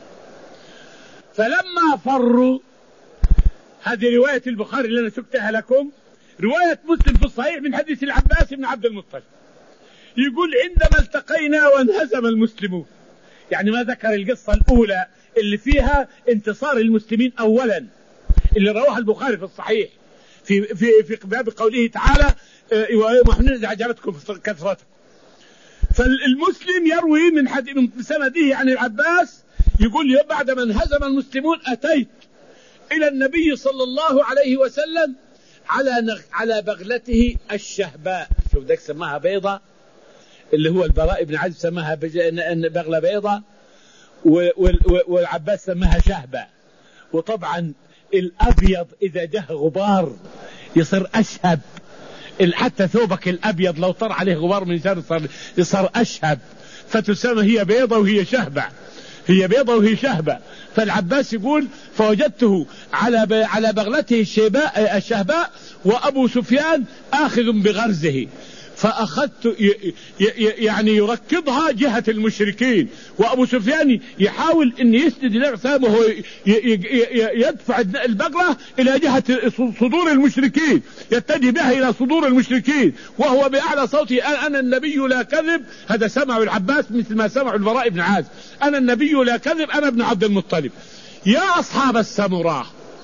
فلما فروا، هذه رواية البخاري اللي أنا سكتها لكم، رواية مسلم في الصحيح من حديث العباس بن عبد المطلب، يقول عندما التقينا وانهزم المسلمون، يعني ما ذكر القصة الأولى اللي فيها انتصار المسلمين أولا اللي رواه البخاري في الصحيح في في في باب قوله تعالى ومحمد إذا عجبتكم كثرتكم. فالمسلم يروي من حديث من سنده عن العباس يقول بعدما انهزم المسلمون أتيت إلى النبي صلى الله عليه وسلم على على بغلته الشهباء، شوف ذاك سماها بيضة، اللي هو البراء بن عازب سماها بغلة بيضة، والعباس سماها شهبة. وطبعا الأبيض إذا جه غبار يصير أشهب، حتى ثوبك الأبيض لو طر عليه غبار من شر يصير أشهب، فتسمى هي بيضة وهي شهبة، هي بيضة وهي شهبة. فالعباس يقول فوجدته على على بغلته الشهباء الشهباء وأبو سفيان آخذ بغرزه، فأخذت يعني يركضها جهة المشركين، وأبو سفيان يحاول أن يسند الأعثام وهو يدفع البغلة إلى جهة صدور المشركين، يتجه بها إلى صدور المشركين وهو بأعلى صوته أنا النبي لا كذب. هذا سمع العباس مثل ما سمع البراء بن عازب، أنا النبي لا كذب أنا ابن عبد المطلب. يا أصحاب السمراء،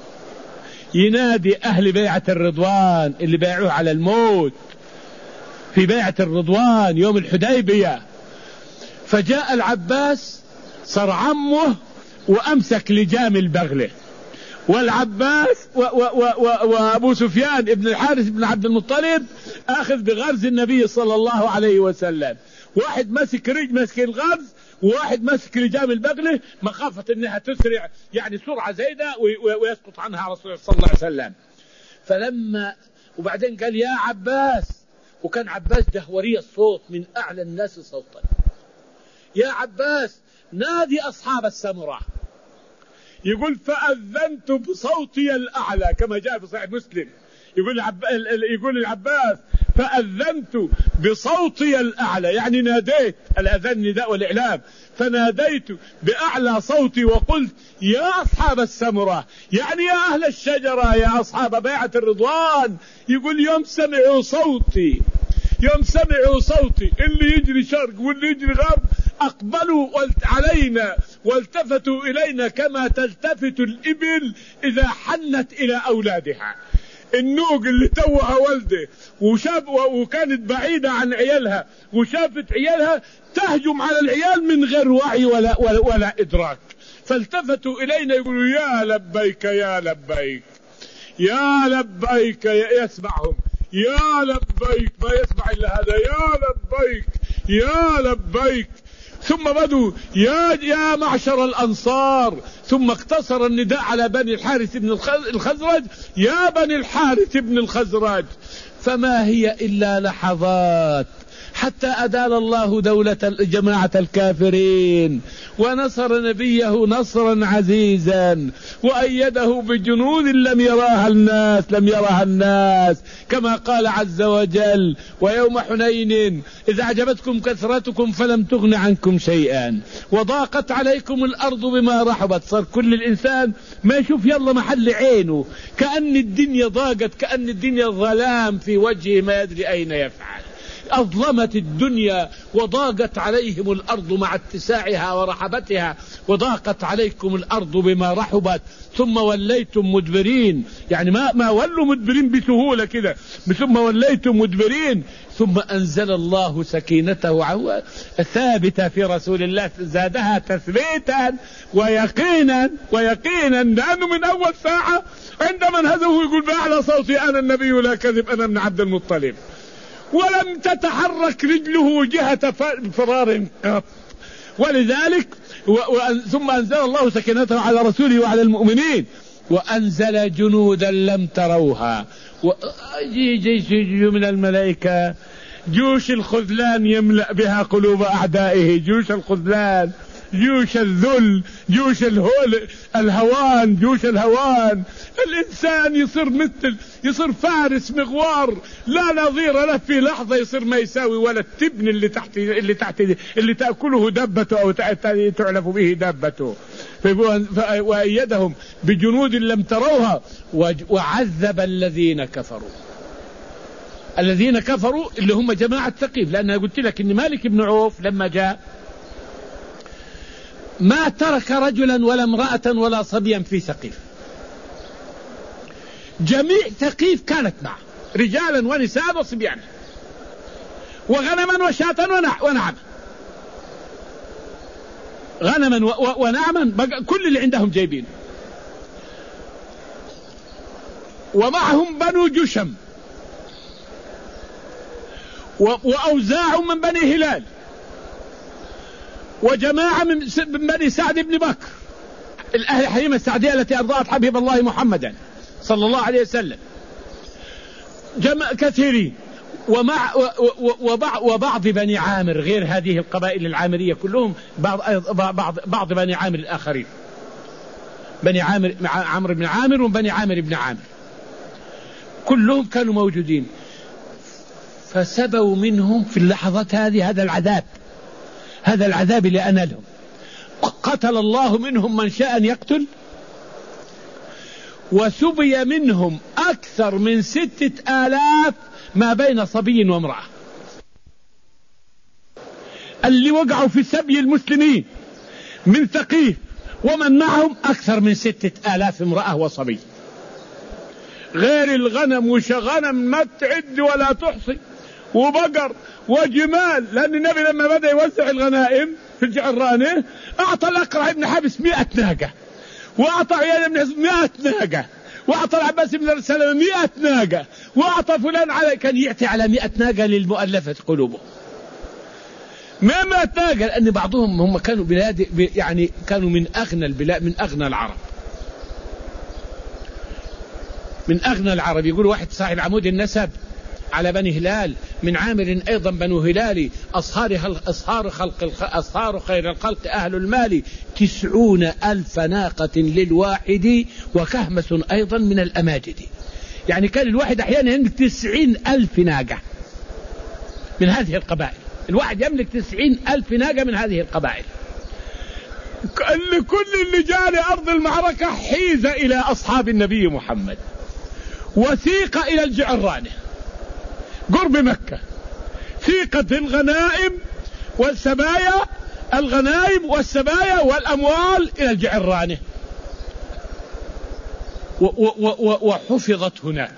ينادي أهل بيعة الرضوان اللي بايعوه على الموت في بيعة الرضوان يوم الحديبية. فجاء العباس صار عمه وأمسك لجام البغلة، والعباس و و و و وأبو سفيان ابن الحارث بن عبد المطلب أخذ بغرز النبي صلى الله عليه وسلم، واحد مسك رجل مسك الغرز وواحد مسك لجام البغلة مخافة أنها تسرع يعني سرعة زايدة ويسقط عنها رسول الله صلى الله عليه وسلم. فلما وبعدين قال يا عباس، وكان عباس دهوري الصوت من أعلى الناس صوتا، يا عباس نادي أصحاب السمراء. يقول فأذنت بصوتي الأعلى كما جاء في صحيح مسلم، يقول العب... يقول العباس فأذنت بصوتي الأعلى، يعني ناديت، الأذان نداء والإعلام، فناديت بأعلى صوتي وقلت يا أصحاب السمرة، يعني يا أهل الشجرة، يا أصحاب بيعة الرضوان. يقول يوم سمعوا صوتي، يوم سمعوا صوتي اللي يجري شرق واللي يجري غرب أقبلوا علينا والتفتوا إلينا كما تلتفت الإبل إذا حنت إلى أولادها. النوق اللي توها ولده وشاف وكانت بعيدة عن عيالها وشافت عيالها تهجم على العيال من غير وعي ولا, ولا, ولا إدراك، فالتفتوا إلينا يقولوا يا لبيك يا لبيك يا لبيك، يسمعهم يا لبيك، ما يسمع إلا هذا يا لبيك يا لبيك. ثم بدوا يا يا معشر الأنصار، ثم اقتصر النداء على بني الحارث بن الخزرج، يا بني الحارث بن الخزرج. فما هي إلا لحظات حتى أدال الله دولة جماعة الكافرين ونصر نبيه نصرا عزيزا وأيده بجنود لم يراها الناس لم يراها الناس كما قال عز وجل ويوم حنين إذ أعجبتكم كثرتكم فلم تغن عنكم شيئا وضاقت عليكم الأرض بما رحبت. صار كل الإنسان ما يشوف يلا محل عينه، كأن الدنيا ضاقت، كأن الدنيا ظلام في وجهه ما يدري أين يفعل. أظلمت الدنيا وضاقت عليهم الأرض مع اتساعها ورحبتها، وضاقت عليكم الأرض بما رحبت ثم وليتم مدبرين، يعني ما, ما ولوا مدبرين بسهولة كده، ثم وليتم مدبرين. ثم أنزل الله سكينته ثابتة في رسول الله، زادها تثبيتا ويقينا ويقينا، لأنه من أول ساعة عندما انهزموا يقول بأعلى صوتي أنا النبي لا كذب أنا ابن عبد المطلب، ولم تتحرك رجله جهة فرار قط. ولذلك و... و... ثم أنزل الله سكينته على رسوله وعلى المؤمنين وأنزل جنودا لم تروها و... جيش من الملائكة، جيوش الخذلان يملأ بها قلوب أعدائه، جيوش الخذلان، جيوش الذل، جيوش الهول الهوان، جيوش الهوان. الإنسان يصير مثل يصير فارس مغوار لا نظير له، في لحظة يصير ما يساوي ولا التبن اللي تحت اللي تحت اللي تأكله دبته أو تعلف به دبته. وأيدهم بجنود لم تروها وعذب الذين كفروا. الذين كفروا اللي هم جماعة ثقيف، لأن قلت لك إن مالك بن عوف لما جاء ما ترك رجلا ولا امرأة ولا صبيا في ثقيف، جميع ثقيف كانت معه، رجالا ونساء وصبيانا وغنما وشاة ونعما، غنما ونعما كل اللي عندهم جايبين، ومعهم بنو جشم وأوزاع من بني هلال وجماعة من بني سعد بن بكر، الأهل حليمة السعدية التي أرضعت حبيب الله محمدا صلى الله عليه وسلم، جماعة كثيرين، ومع وبعض, وبعض بني عامر غير هذه القبائل العامرية كلهم، بعض بعض بعض بني عامر الآخرين، بني عامر عمرو بن عامر وبني عامر بن عامر كلهم كانوا موجودين. فسبوا منهم في اللحظات هذه هذا العذاب، هذا العذاب اللي أنالهم. قتل الله منهم من شاء أن يقتل، وسبي منهم أكثر من ستة آلاف ما بين صبي وامرأة. اللي وقعوا في سبي المسلمين من ثقيف ومن معهم أكثر من ستة آلاف امرأة وصبي، غير الغنم وشغنم ما تعد ولا تحصي، وبقر وجمال، لأن النبي لما بدأ يوزع الغنائم في الجعرانة أعطى الأقرع ابن حابس مئة ناقة، وأعطى عيال ابن حزم مئة ناقة، وأعطى العباس بن سلمة مئة ناقة، وأعطى فلان على كان يعطي على مئة ناقة للمؤلفة قلوبه، ما مئة ناقة، لأن بعضهم هم كانوا بلاد يعني كانوا من أغنى البلاد، من أغنى العرب، من أغنى العرب. يقول واحد صاحب عمود النسب على بني هلال من عامر أيضا بنو هلالي، أصهار, أصهار, خلق أصهار خير الخلق أهل المال، تسعون ألف ناقة للواحد وكهمس أيضا من الأماجد. يعني كان الواحد أحيانا يملك تسعين ألف ناقة من هذه القبائل، الواحد يملك تسعين ألف ناقة من هذه القبائل. كل اللي جاء لأرض المعركة حيز إلى أصحاب النبي محمد، وثيق إلى الجعرانة قرب مكة، ثيقة الغنائم والسبايا، الغنائم والسبايا والأموال إلى الجعرانة، وحفظت هناك.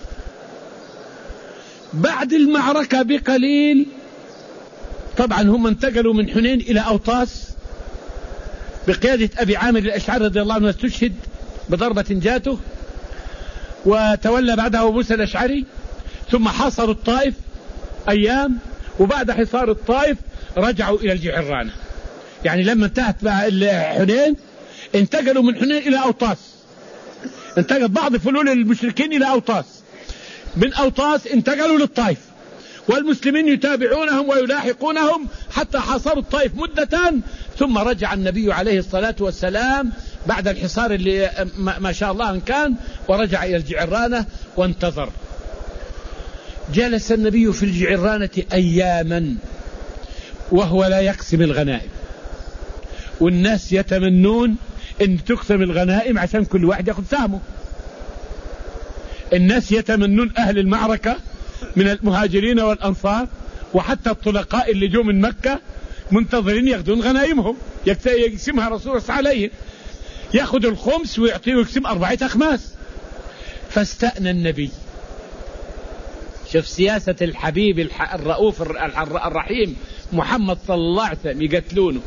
بعد المعركة بقليل طبعا هم انتقلوا من حنين إلى أوطاس بقيادة أبي عامر الأشعري رضي الله عنه، استشهد بضربة جاته، وتولى بعدها أبو موسى الأشعري. ثم حاصروا الطائف أيام، وبعد حصار الطائف رجعوا إلى الجعرانة. يعني لما انتهت حنين انتقلوا من حنين إلى أوطاس، انتقل بعض فلول المشركين إلى أوطاس، من أوطاس انتقلوا للطائف، والمسلمين يتابعونهم ويلاحقونهم حتى حاصروا الطائف مدة. ثم رجع النبي عليه الصلاة والسلام بعد الحصار اللي ما شاء الله أن كان، ورجع إلى الجعرانة وانتظر. جلس النبي في الجعرانة أياما وهو لا يقسم الغنائم، والناس يتمنون أن تقسم الغنائم عشان كل واحد يأخذ سهمه. الناس يتمنون، أهل المعركة من المهاجرين والأنصار وحتى الطلقاء اللي جو من مكة منتظرين يأخذون غنائمهم يقسمها رسول الله عليه، يأخذ الخمس ويعطيه ويقسم أربعة أخماس. فاستأنى النبي، شوف سياسة الحبيب الرؤوف الرحيم محمد صلى الله عليه وسلم، يقتلونه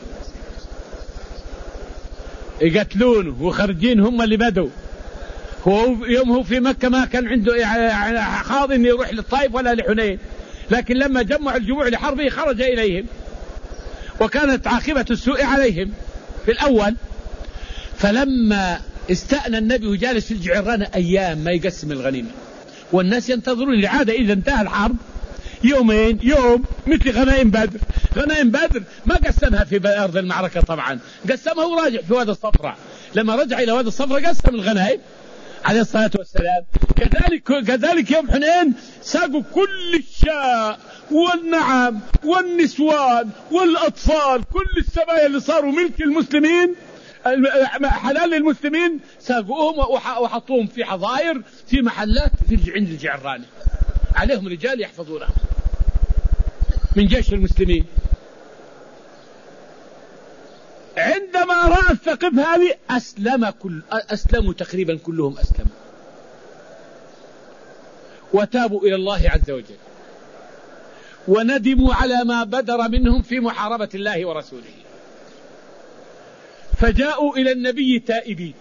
يقتلونه وخرجين هم اللي بدوا. هو يوم هو في مكة ما كان عنده حاضر انه يروح للطائف ولا لحنين، لكن لما جمعوا الجموع لحربه خرج إليهم، وكانت عاقبة السوء عليهم في الأول. فلما استأنى النبي وجالس في الجعرانة أيام ما يقسم الغنيمة، والناس ينتظرون العادة إذا انتهى الحرب يومين يوم، مثل غنائم بدر. غنائم بدر ما قسمها في أرض المعركة طبعا، قسمها وراجع في وادي الصفراء. لما رجع إلى وادي الصفراء قسم الغنائم عليه الصلاة والسلام. كذلك كذلك يوم حنين ساقوا كل الشاء والنعم والنسوان والأطفال، كل السبايا اللي صاروا ملك المسلمين حلال للمسلمين، ساقوهم وحطوهم في حظائر في محلات في عند الجعرانة، عليهم رجال يحفظونها من جيش المسلمين. عندما رأى الثقيف هذه أسلم كل أسلموا تقريبا كلهم أسلموا وتابوا إلى الله عز وجل، وندموا على ما بدر منهم في محاربة الله ورسوله، فجاءوا إلى النبي تائبين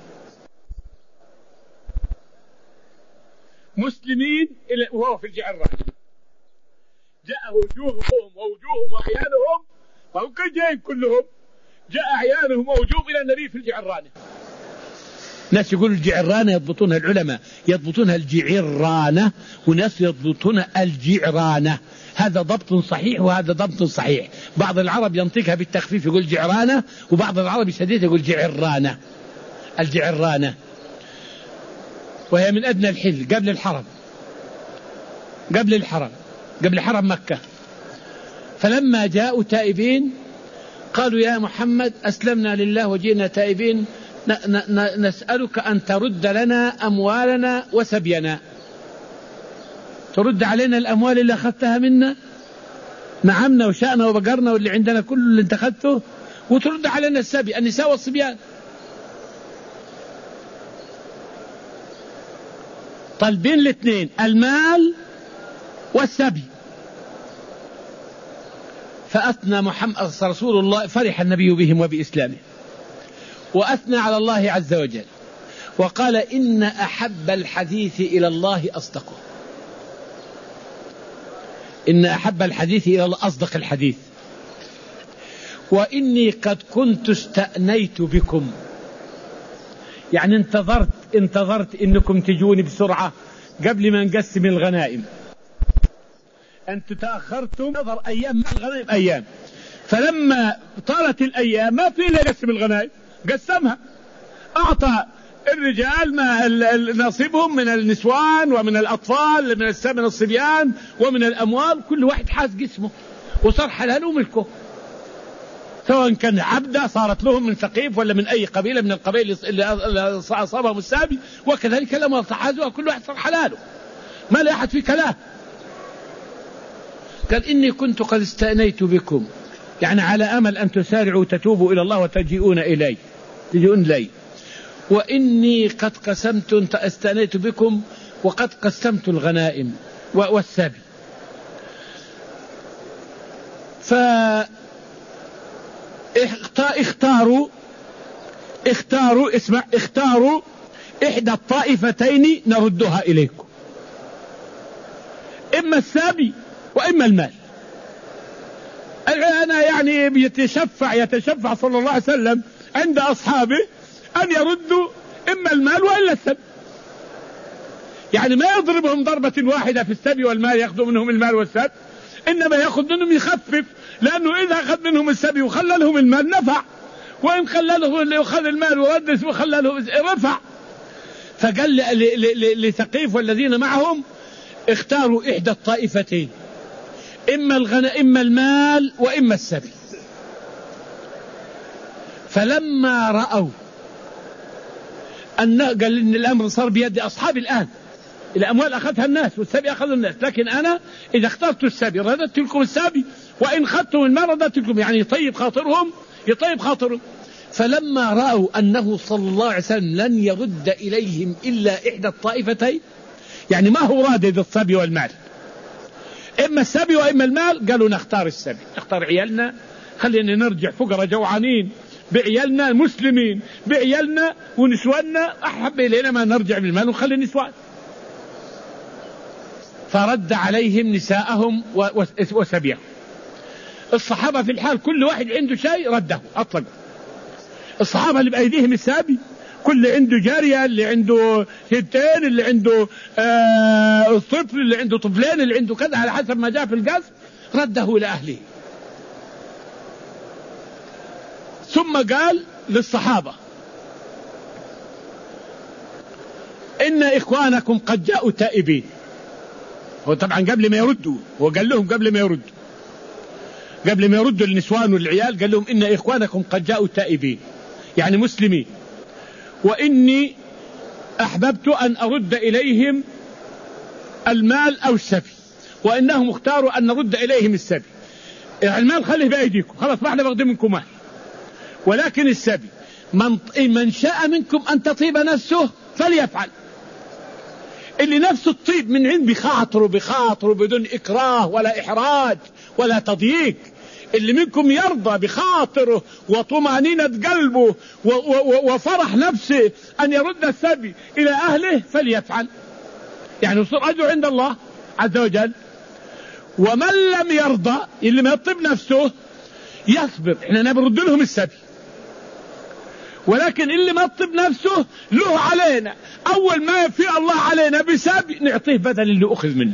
مسلمين وهو في الجعرانة. جاء وجوههم ووجوههم وأعيانهم، وهم جايين كلهم، جاء أعيانهم ووجوههم إلى النبي في الجعرانة. ناس يقولوا الجعرانة يضبطونها العلماء يضبطونها الجعرانة، وناس يضبطونها الجعرانة. هذا ضبط صحيح وهذا ضبط صحيح. بعض العرب ينطقها بالتخفيف يقول جعرانة، وبعض العرب يشددها يقول جعرانة. الجعرانة وهي من أدنى الحل قبل الحرم، قبل الحرم قبل حرم مكة. فلما جاءوا تائبين قالوا يا محمد أسلمنا لله وجئنا تائبين، نسألك أن ترد لنا أموالنا وسبينا، ترد علينا الأموال اللي أخذتها منا، نعمنا وشأنا وبقرنا واللي عندنا كل اللي انت أخذته، وترد علينا السبي النساء والصبيان. طالبين الاثنين، المال والسبي. فأثنى محمد رسول الله، فرح النبي بهم وبإسلامه، وأثنى على الله عز وجل وقال إن أحب الحديث إلى الله أصدقه، إن أحب الحديث إلى الله أصدق الحديث، وإني قد كنت استأنيت بكم، يعني انتظرت انتظرت إنكم تجوني بسرعة قبل ما نقسم الغنائم. أنت تأخرتم نظر أيام من الغنائم أيام، فلما طالت الأيام ما في إلا قسم الغنائم، قسمها، أعطى الرجال ما نصيبهم من النسوان ومن الأطفال، من من الصبيان ومن الأموال، كل واحد حاز جسمه وصار حلاله ملكه، سواء كان عبدة صارت لهم من ثقيف ولا من أي قبيلة من القبائل اللي أصابهم السابي، وكذلك الأموال تحازوها، كل واحد صار حلاله، ما لا أحد في كلام. قال إني كنت قد استأنيت بكم، يعني على أمل أن تسارعوا تتوبوا إلى الله وتجيئون إلي تجيئون إلي وإني قد قسمت استأنيت بكم وقد قسمت الغنائم والسبي. فاختاروا اختاروا اسمع اختاروا إحدى الطائفتين نردها إليكم، إما السبي وإما المال. أنا يعني يتشفع يتشفع صلى الله عليه وسلم عند أصحابه أن يردوا إما المال وإلا السبي، يعني ما يضربهم ضربة واحدة في السبي والمال يأخذ منهم المال والسبي، إنما يأخذ منهم يخفف، لأنه إذا أخذ منهم السبي وخلى لهم المال نفع، وإن خلى له أخذ المال وردس وخلى له رفع. فقال لثقيف والذين معهم اختاروا إحدى الطائفتين، إما الغنى إما المال وإما السبي. فلما رأوا أن قال إن الأمر صار بيد أصحابي الآن، الأموال أخذها الناس والسبي أخذ الناس، لكن أنا إذا اخترت السبي رددت لكم السبي، وإن خدتم المال رددت لكم، يعني يطيب خاطرهم يطيب خاطرهم. فلما رأوا أنه صلى الله عليه وسلم لن يرد إليهم إلا إحدى الطائفتين، يعني ما هو رادد السبي والمال، إما السبي وإما المال، قالوا نختار السبي، نختار عيالنا، خلينا نرجع فقراء جوعانين بعيالنا، مسلمين بعيالنا ونسواننا، أحب إلينا ما نرجع بالمال ونخلي النسوان. فرد عليهم نساءهم وسبيهم. الصحابة في الحال كل واحد عنده شيء رده أطلق. الصحابة اللي بأيديهم السابي كل عنده جارية، اللي عنده ستين، اللي عنده آه طفل، اللي عنده طفلين، اللي عنده كذا على حسب ما جاء في القصد رده إلى أهله. ثم قال للصحابة إن إخوانكم قد جاءوا تائبين. هو طبعا قبل ما يردوا، هو قال لهم قبل ما يردوا قبل ما يردوا النسوان والعيال قال لهم إن إخوانكم قد جاءوا تائبين، يعني مسلمين، وإني أحببت أن أرد إليهم المال أو السبي، وإنهم اختاروا أن نرد إليهم السبي. المال خليه بأيديكم، خلاص ما احنا باخذين منكم مال، ولكن السبي من, من شاء منكم أن تطيب نفسه فليفعل. اللي نفسه الطيب من عند بخاطره بخاطره بدون إكراه ولا إحراج ولا تضييق، اللي منكم يرضى بخاطره وطمأنينة قلبه وفرح نفسه أن يرد السبي إلى أهله فليفعل، يعني يصير أجر عند الله عز وجل. ومن لم يرضى، اللي ما يطيب نفسه يصبر، احنا نرد لهم السبي، ولكن اللي ما يطيب نفسه له علينا، أول ما يفي الله علينا بسبي نعطيه بدل اللي أخذ منه.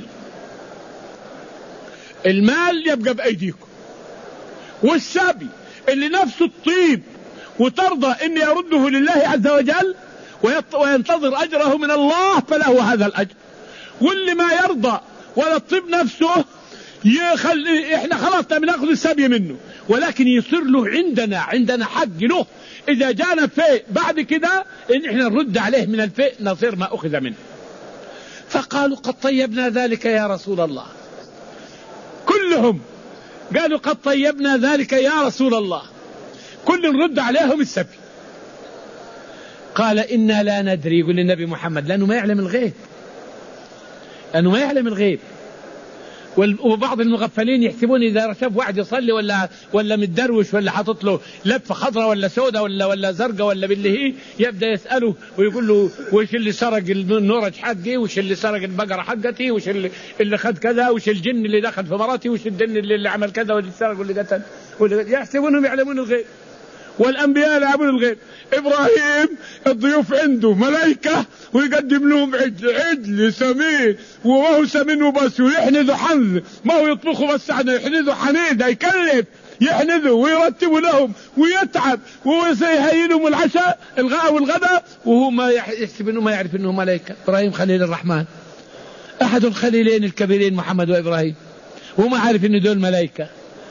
المال يبقى بأيديكم، والسبي اللي نفسه الطيب وترضى إن يرده لله عز وجل وينتظر أجره من الله فله هذا الأجر. واللي ما يرضى ولا الطيب نفسه يخلي إحنا خلاص بناخذ السبي منه، ولكن يصير له عندنا عندنا حق له إذا جانا فيه بعد كده إن إحنا نرد عليه من الفئ نصير ما أخذ منه. فقالوا قد طيبنا ذلك يا رسول الله، كلهم قالوا قد طيبنا ذلك يا رسول الله، كل نرد عليهم السبي. قال إنا لا ندري، يقول للنبي محمد لأنه ما يعلم الغيب، لأنه ما يعلم الغيب. وبعض المغفلين يحسبون إذا شاف واحد يصلي ولا ولا متدروش ولا حاطط له لفة خضراء ولا سوداء ولا ولا زرقاء ولا باللي هي، يبدأ يسأله ويقول له وش اللي سرق النورج حقي، وش اللي سرق البقرة حقتي، وش اللي اللي خد كذا، وش الجن اللي دخل في مراتي، وش الجن اللي, اللي عمل كذا واللي سرق واللي قتل. يحسبونهم يعلمون الغيب، والأنبياء يعلمون الغيب. إبراهيم الضيوف عنده ملائكة ويقدم لهم عجل عجل سمين، وهو سمين وبس، ويحنذوا حنذ، ما هو يطبخوا بس احنا يحنذوا حنيذة، يكلف يحنذوا ويرتبوا لهم ويتعب ويهيئ لهم العشاء الغاء والغداء وهو ما يحسب انه ما يعرف انه ملائكة. ابراهيم خليل الرحمن احد الخليلين الكبيرين محمد وابراهيم وما عارف انه دول ملائكة.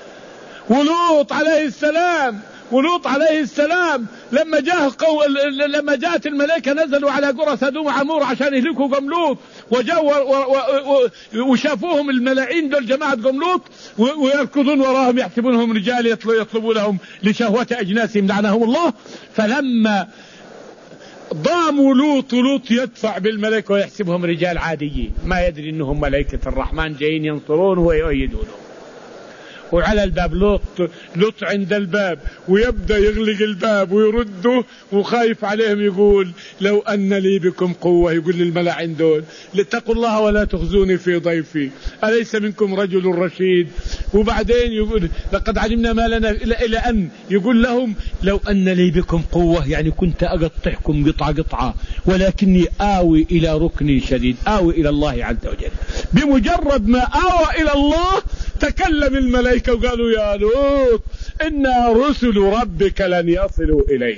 ولوط عليه السلام ولوط عليه السلام لما جاء قو... لما جاءت الملائكة نزلوا على قرى سدوم وعمور عشان يهلكوا قوم لوط وجاءوا و... و... و... وشافوهم الملاعين دول جماعة قوم لوط و... ويركضون وراهم يحسبونهم رجال يطلبوا يطلبوا لهم لشهوة أجناسهم لعنهم الله. فلما ضاموا لوط لوط يدفع بالملائكة ويحسبهم رجال عاديين ما يدري انهم ملائكة الرحمن جايين ينصرونه ويؤيدونه. وعلى الباب لوط لوط عند الباب ويبدأ يغلق الباب ويرده وخايف عليهم يقول لو أن لي بكم قوة. يقول للملائكة دول لاتقوا الله ولا تخزوني في ضيفي أليس منكم رجل رشيد. وبعدين يقول لقد علمنا ما لنا إلى أن يقول لهم لو أن لي بكم قوة يعني كنت أقطعكم قطعة قطعة ولكني آوي إلى ركن شديد آوي إلى الله عز وجل. بمجرد ما آوى إلى الله تكلم الملائكة وقالوا يا لوط إن رسل ربك لن يصلوا إليك.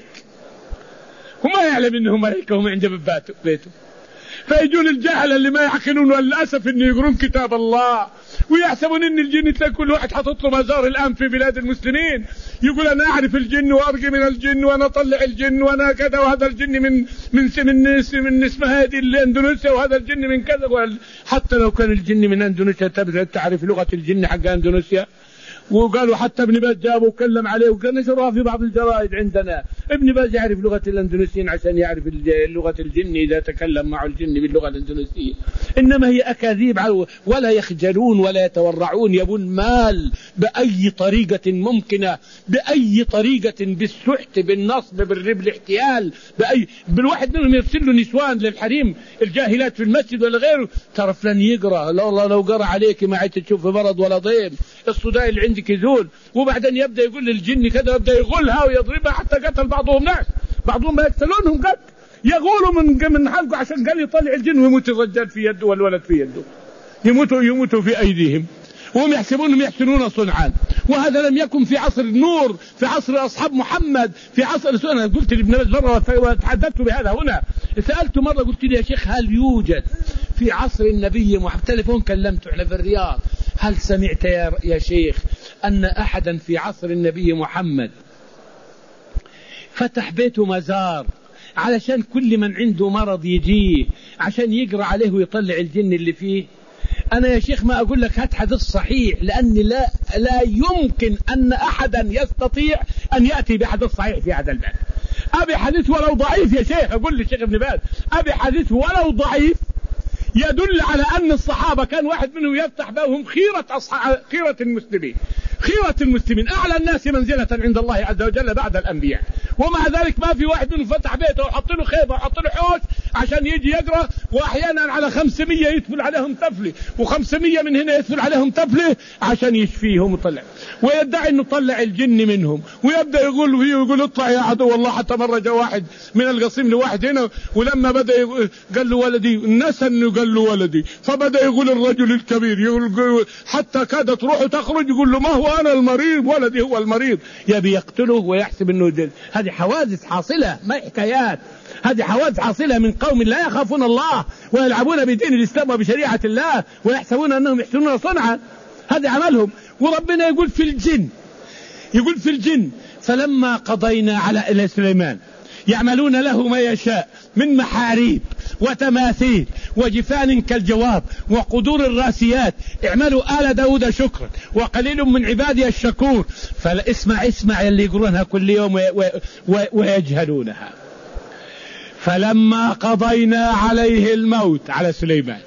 وما يعلم إنهم ملائكة هم عند بيته. فيجون الجهل اللي ما يعقلون والأسف إنه يقرون كتاب الله ويحسبون إن الجن تلاقي كل واحد حاطط له مزار الآن في بلاد المسلمين يقول أنا أعرف الجن وأرقي من الجن وأنا أطلع الجن وأنا كذا وهذا الجن من من من من اسمها هذه الأندونيسيا وهذا الجن من كذا. حتى لو كان الجن من أندونيسيا تبدأ تعرف لغة الجن حق أندونيسيا. وقالوا حتى ابن باز جابه وكلم عليه وكان نشرها في بعض الجرائد عندنا. ابن باز يعرف لغة الاندونيسيين عشان يعرف لغة الجن إذا تكلم مع الجن باللغة الاندونيسية. إنما هي أكاذيب ولا يخجلون ولا يتورعون يبون مال بأي طريقة ممكنة بأي طريقة بالسحت بالنصب بالرب الاحتيال بأي بالواحد منهم يرسل له نسوان للحريم الجاهلات في المسجد ولا غيره ترى فلان يقرأ لا الله لو قرأ عليك ما عدت تشوف مرض ولا ضيم الصداع اللي عندك يزول. وبعدين يبدأ يقول للجن كذا يبدأ يغلها ويضربها حتى قتل بعضهم ناس بعضهم ما يقتلونهم قد يغولوا من من حلقه عشان قال يطلع الجن ويموت الرجال في يده والولد في يده يموتوا يموتوا في أيديهم وهم يحسبونهم يحسنون صنعا. وهذا لم يكن في عصر النور في عصر أصحاب محمد في عصر. أنا قلت لابن باز مرة وتحدثت بهذا هنا سألت مرة قلت لي يا شيخ هل يوجد في عصر النبي محمد تليفون كلمته احنا في الرياض هل سمعت يا, يا شيخ أن أحدا في عصر النبي محمد فتح بيته مزار علشان كل من عنده مرض يجيه عشان يقرأ عليه ويطلع الجن اللي فيه؟ أنا يا شيخ ما أقول لك هات حديث صحيح لأن لا, لا يمكن أن أحدا يستطيع أن يأتي بحديث صحيح في هذا الباب. أبي حديث ولو ضعيف يا شيخ أقول للشيخ ابن باز أبي حديث ولو ضعيف يدل على أن الصحابة كان واحد منهم يفتح بابهم خيرة أصحاب خيرة المسلمين خيرة المسلمين أعلى الناس منزلة عند الله عز وجل بعد الأنبياء. ومع ذلك ما في واحد منهم فتح بيته وحط له خيبة وحط له حوش عشان يجي يقرأ وأحيانا على خمسمية يدخل عليهم طفلة وخمسمية من هنا يدخل عليهم طفلة عشان يشفيهم وطلع ويدعي أنه طلع الجن منهم ويبدأ يقول وهي يقول اطلع يا عدو والله. حتى مرة جاء واحد من القصيم لواحد هنا ولما بدأ يقول قال له ولدي نسى أنه قال له ولدي فبدأ يقول الرجل الكبير يقول حتى كادت روحه تخرج يقول له ما هو أنا المريض ولدي هو المريض يبي يقتله ويحسب أنه دل. هذه حوادث حاصلة ما حكايات. هذه حوادث حاصلة من قوم لا يخافون الله ويلعبون بدين الإسلام وبشريعة الله ويحسبون أنهم يحسنون صنعا. هذا عملهم. وربنا يقول في الجن يقول في الجن فلما قضينا على سليمان يعملون له ما يشاء من محاريب وتماثيل وجفان كالجواب وقدور الراسيات اعملوا آل داود شكرا وقليل من عبادي الشكور. فاسمع اسمع اللي يقولونها كل يوم ويجهلونها. فلما قضينا عليه الموت على سليمان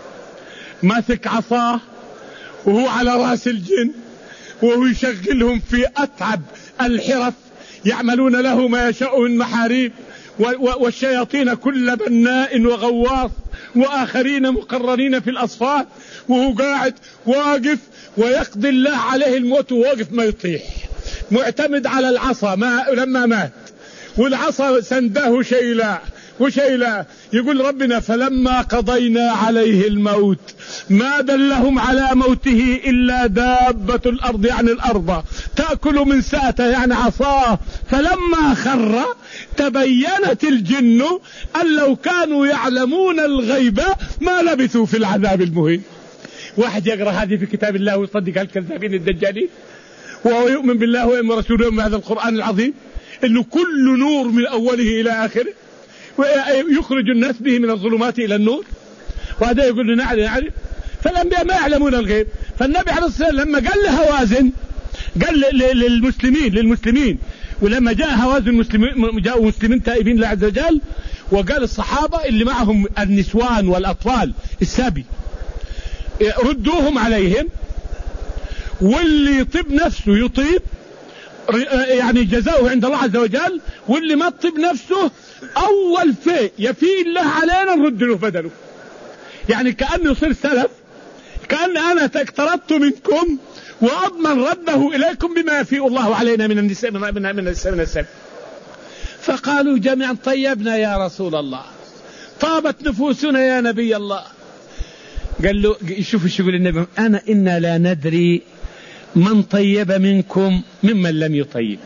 مسك عصاه وهو على رأس الجن وهو يشغلهم في أتعب الحرف يعملون له ما يشاء من محاريب والشياطين كل بناء وغواص وآخرين مقررين في الأصفاد وهو قاعد واقف ويقضي الله عليه الموت وواقف ما يطيح معتمد على العصا ما لما مات والعصا سنداه شيلا وش إلى يقول ربنا فلما قضينا عليه الموت ما دلهم على موته إلا دابة الأرض يعني الأرض تأكل من ساته يعني عصاه فلما خر تبينت الجن أن لو كانوا يعلمون الغيب ما لبثوا في العذاب المهين. واحد يقرأ هذه في كتاب الله ويصدق الكذابين الدجالين وهو يؤمن بالله ويؤمن برسوله بهذا القرآن العظيم إنه كل نور من أوله إلى آخره ويخرج الناس به من الظلمات إلى النور، وهذا يقول لنا نعرف نعرف فالأنبياء ما يعلمون الغيب. فالنبي عليه الصلاة والسلام لما قال لهوازن قال للمسلمين للمسلمين ولما جاء هوازن المسلمين جاءوا مسلمين تائبين لله عز وجل وقال الصحابة اللي معهم النسوان والأطفال السبي ردوهم عليهم واللي يطيب نفسه يطيب يعني جزاؤه عند الله عز وجل، واللي ما تطيب نفسه أول في يفي الله علينا نرد له بدله. يعني كأنه يصير سلف، كأن أنا اقترضت منكم وأضمن رده إليكم بما يفيء الله علينا من النساء من من من السبب من السبب. فقالوا جميعا طيبنا يا رسول الله، طابت نفوسنا يا نبي الله. قال له شوفوا شو يقول النبي أنا إنا لا ندري من طيب منكم ممن لم يطيب.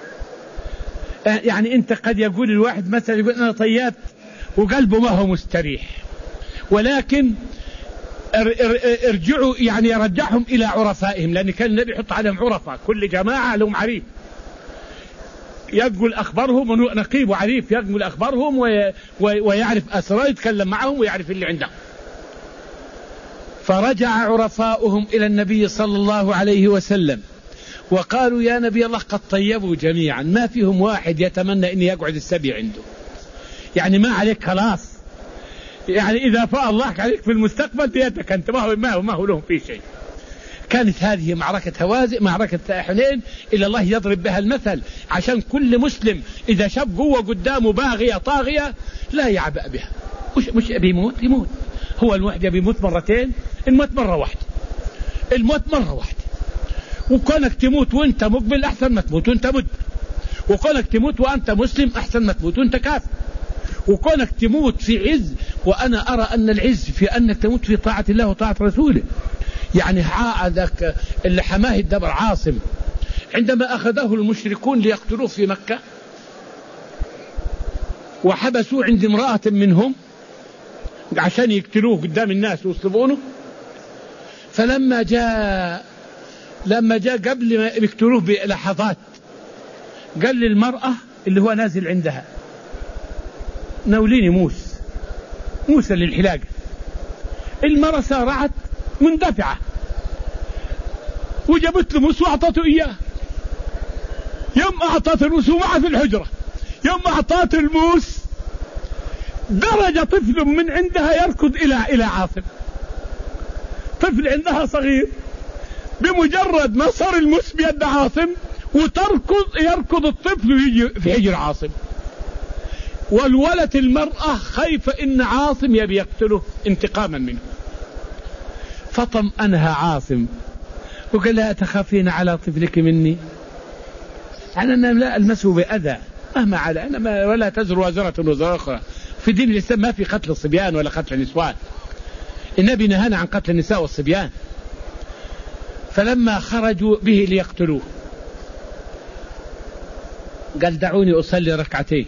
يعني أنت قد يقول الواحد مثلا يقول أنا طيبت وقلبه ما هو مستريح، ولكن ارجعوا يعني يرجعهم إلى عرفائهم، لأن كان النبي يحط عليهم عرفاء، كل جماعة لهم عريف يقول أخبارهم ونقيب عريف يقول أخبارهم ويعرف أسرار يتكلم معهم ويعرف اللي عندهم. فرجع عرفاؤهم إلى النبي صلى الله عليه وسلم وقالوا يا نبي الله قد طيبوا جميعا ما فيهم واحد يتمنى أن يقعد السبي عنده، يعني ما عليك خلاص، يعني إذا فاء الله عليك في المستقبل بيدك أنت ما هو ما هو, ما هو لهم في شيء. كانت هذه معركة هوازن معركة حنين إلى الله يضرب بها المثل عشان كل مسلم إذا شاف قوة قدامه باغية طاغية لا يعبأ بها. مش مش بيموت يموت، هو الواحد بيموت مرتين، الموت مرة واحدة، الموت مرة واحدة. وكونك تموت وانت مقبل أحسن ما تموت وانت مدبر، وكونك تموت وانت مسلم أحسن ما تموت وانت كافر، وكونك تموت في عز. وأنا أرى أن العز في أنك تموت في طاعة الله وطاعة رسوله. يعني عادك اللي حماه الدبر عاصم عندما أخذه المشركون ليقتلوه في مكة وحبسوه عند امرأة منهم عشان يقتلوه قدام الناس ويصلبونه، فلما جاء لما جاء قبل ما يقتلوه بلحظات قال للمرأة اللي هو نازل عندها نوليني موس موسى للحلاقة. المرأة سارعت مندفعة وجابت له موس وأعطته إياه. يوم أعطته الموس ومعه في الحجرة، يوم أعطته الموس درج طفل من عندها يركض إلى إلى عاصم، طفل عندها صغير، بمجرد ما صار الموس بيد عاصم وتركض يركض الطفل ويجي في حجر عاصم. والولد المرأة خايفة إن عاصم يبي يقتله انتقاما منه، فطمأنها عاصم وقال لها تخافين على طفلك مني؟ أنا لا ألمسه بأذى مهما على أنا ما ولا تزر وازرة وزر أخرى. في دين الإسلام ما في قتل الصبيان ولا قتل النسوان، النبي نهانا عن قتل النساء والصبيان. فلما خرجوا به ليقتلوه قال دعوني أصلي ركعتين،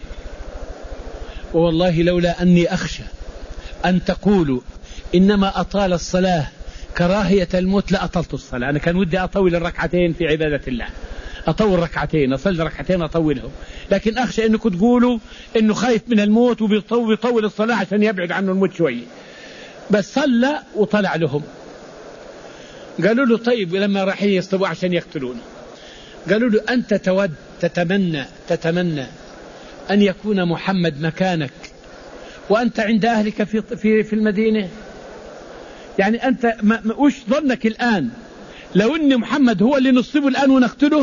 والله لولا أني أخشى أن تقولوا إنما أطال الصلاة كراهية الموت لأطلت الصلاة. أنا كان ودي أطول الركعتين في عبادة الله، أطول ركعتين أصلي ركعتين أطولهم، لكن أخشى أنكم تقولوا أنه خايف من الموت وبيطول الصلاة عشان يبعد عنه الموت شوية. بس صلى وطلع لهم. قالوا له طيب لما رايحين يصطبوا عشان يقتلونه قالوا له أنت تود تتمنى تتمنى أن يكون محمد مكانك وأنت عند أهلك في في في المدينة؟ يعني أنت وش ظنك الآن لو أن محمد هو اللي نصيبه الآن ونقتله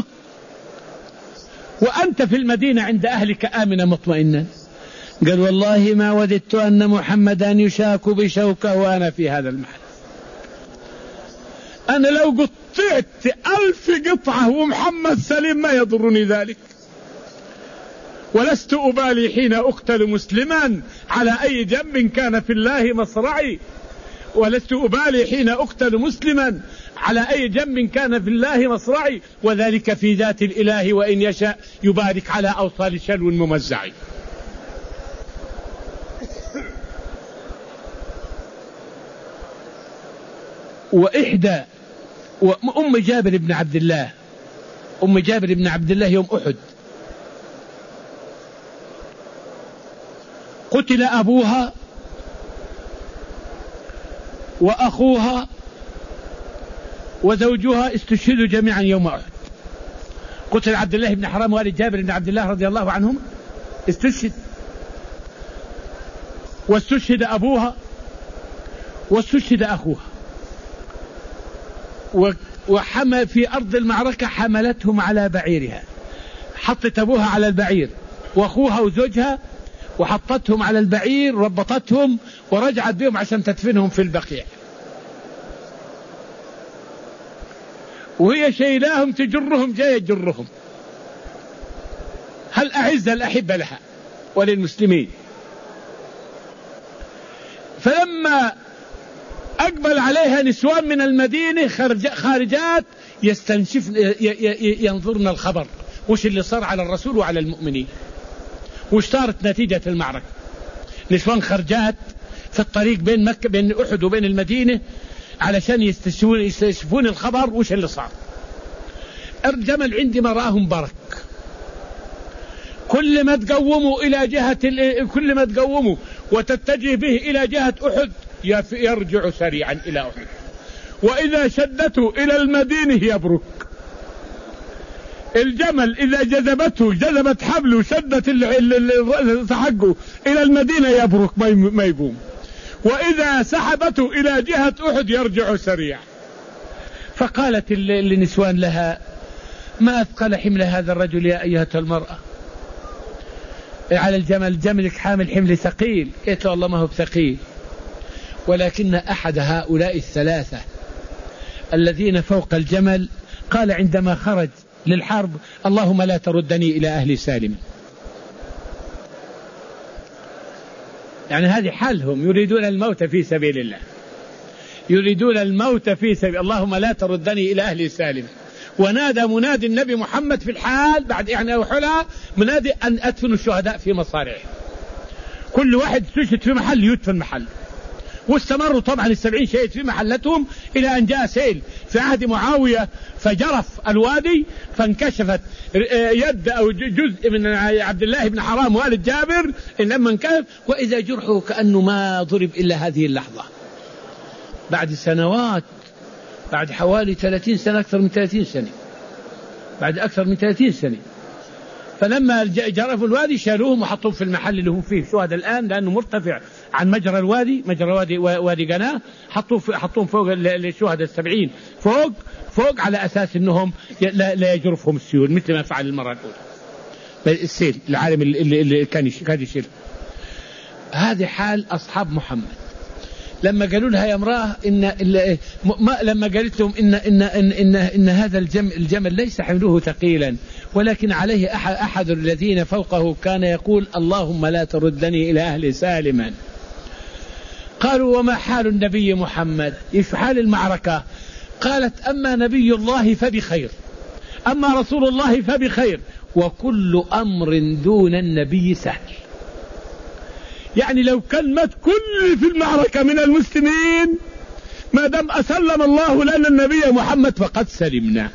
وأنت في المدينة عند أهلك آمنا مطمئنا؟ قال والله ما وددت أن محمدا يشاك بشوكه وأنا في هذا المحل. أنا لو قطعت ألف قطعة ومحمد سليم ما يضرني ذلك، ولست أبالي حين أقتل مسلما على أي جنب كان في الله مصرعي، ولست أبالي حين أقتل مسلما على أي جنب كان في الله مصرعي، وذلك في ذات الإله وإن يشاء يبارك على أوصال شلو ممزع. وإحدى وأم جابر بن عبد الله أم جابر بن عبد الله يوم أحد قتل أبوها وأخوها وزوجها استشهدوا جميعا يوم أحد. قتل عبد الله بن حرام والد جابر بن عبد الله رضي الله عنهم، استشهد، واستشهد أبوها واستشهد أخوها، وحمل في أرض المعركة حملتهم على بعيرها، حطت أبوها على البعير وأخوها وزوجها وحطتهم على البعير ربطتهم ورجعت بهم عشان تدفنهم في البقيع، وهي شيلاهم تجرهم جاي تجرهم. هل أعز الأحبة لها وللمسلمين؟ فلما أقبل عليها نسوان من المدينة خارجات يستنشف ينظرن الخبر، وش اللي صار على الرسول وعلى المؤمنين، وش صارت نتيجة المعركة. نسوان خرجات في الطريق بين مكة بين أحد وبين المدينة علشان يستشفون الخبر وش اللي صار. الجمل عندما رآهم برك، كل ما تقوموا إلى جهة كل ما تقوموا وتتجه به إلى جهة أحد يرجع سريعا إلى أحد، وإذا شدته إلى المدينة يبرك. الجمل إذا جذبته جذبت حبله شدت حقه إلى المدينة يبرك ما يقوم، وإذا سحبته إلى جهة أحد يرجع سريع. فقالت النسوان لها: ما أثقل حمل هذا الرجل يا أيها المرأة على الجمل، جملك حامل حمل ثقيل. قلت له: والله ما هو بثقيل، ولكن أحد هؤلاء الثلاثة الذين فوق الجمل قال عندما خرج للحرب: اللهم لا تردني إلى أهلي سالما. يعني هذه حالهم، يريدون الموت في سبيل الله، يريدون الموت في سبيل اللهم لا تردني إلى أهلي سالما. ونادى منادي النبي محمد في الحال بعد يعني وحلها منادي أن أدفنوا الشهداء في مصارعهم، كل واحد استشهد في محل يدفن محل. واستمروا طبعا السبعين شهيد في محلتهم إلى أن جاء سيل في عهد معاوية فجرف الوادي، فانكشفت يد أو جزء من عبد الله بن حرام والد جابر لما انكشف، وإذا جرحه كأنه ما ضرب إلا هذه اللحظة. بعد سنوات، بعد حوالي ثلاثين سنة، أكثر من ثلاثين سنة، بعد أكثر من ثلاثين سنة، فلما جرفوا الوادي شالوهم وحطوهم في المحل اللي هم فيه شهداء الآن، لأنه مرتفع عن مجرى الوادي، مجرى وادي وادي قناة، حطوه حطوهم فوق الشهداء السبعين فوق فوق على أساس أنهم لا, لا يجرفهم السيول مثل ما فعل المرة الأولى السيل العالم اللي, اللي كان كان يشيل. هذه حال أصحاب محمد. لما قالوا لها يا امرأة إن ما لما قالت لهم إن إن إن إن, إن هذا الجمل, الجمل ليس حمله ثقيلا، ولكن عليه أحد, أحد الذين فوقه كان يقول اللهم لا تردني إلى أهل سالما. قالوا: وما حال النبي محمد؟ إيش حال المعركة؟ قالت: أما نبي الله فبخير، أما رسول الله فبخير، وكل أمر دون النبي سهل. يعني لو كان مات كل في المعركة من المسلمين ما دام أسلم الله لنا النبي محمد فقد سلمنا.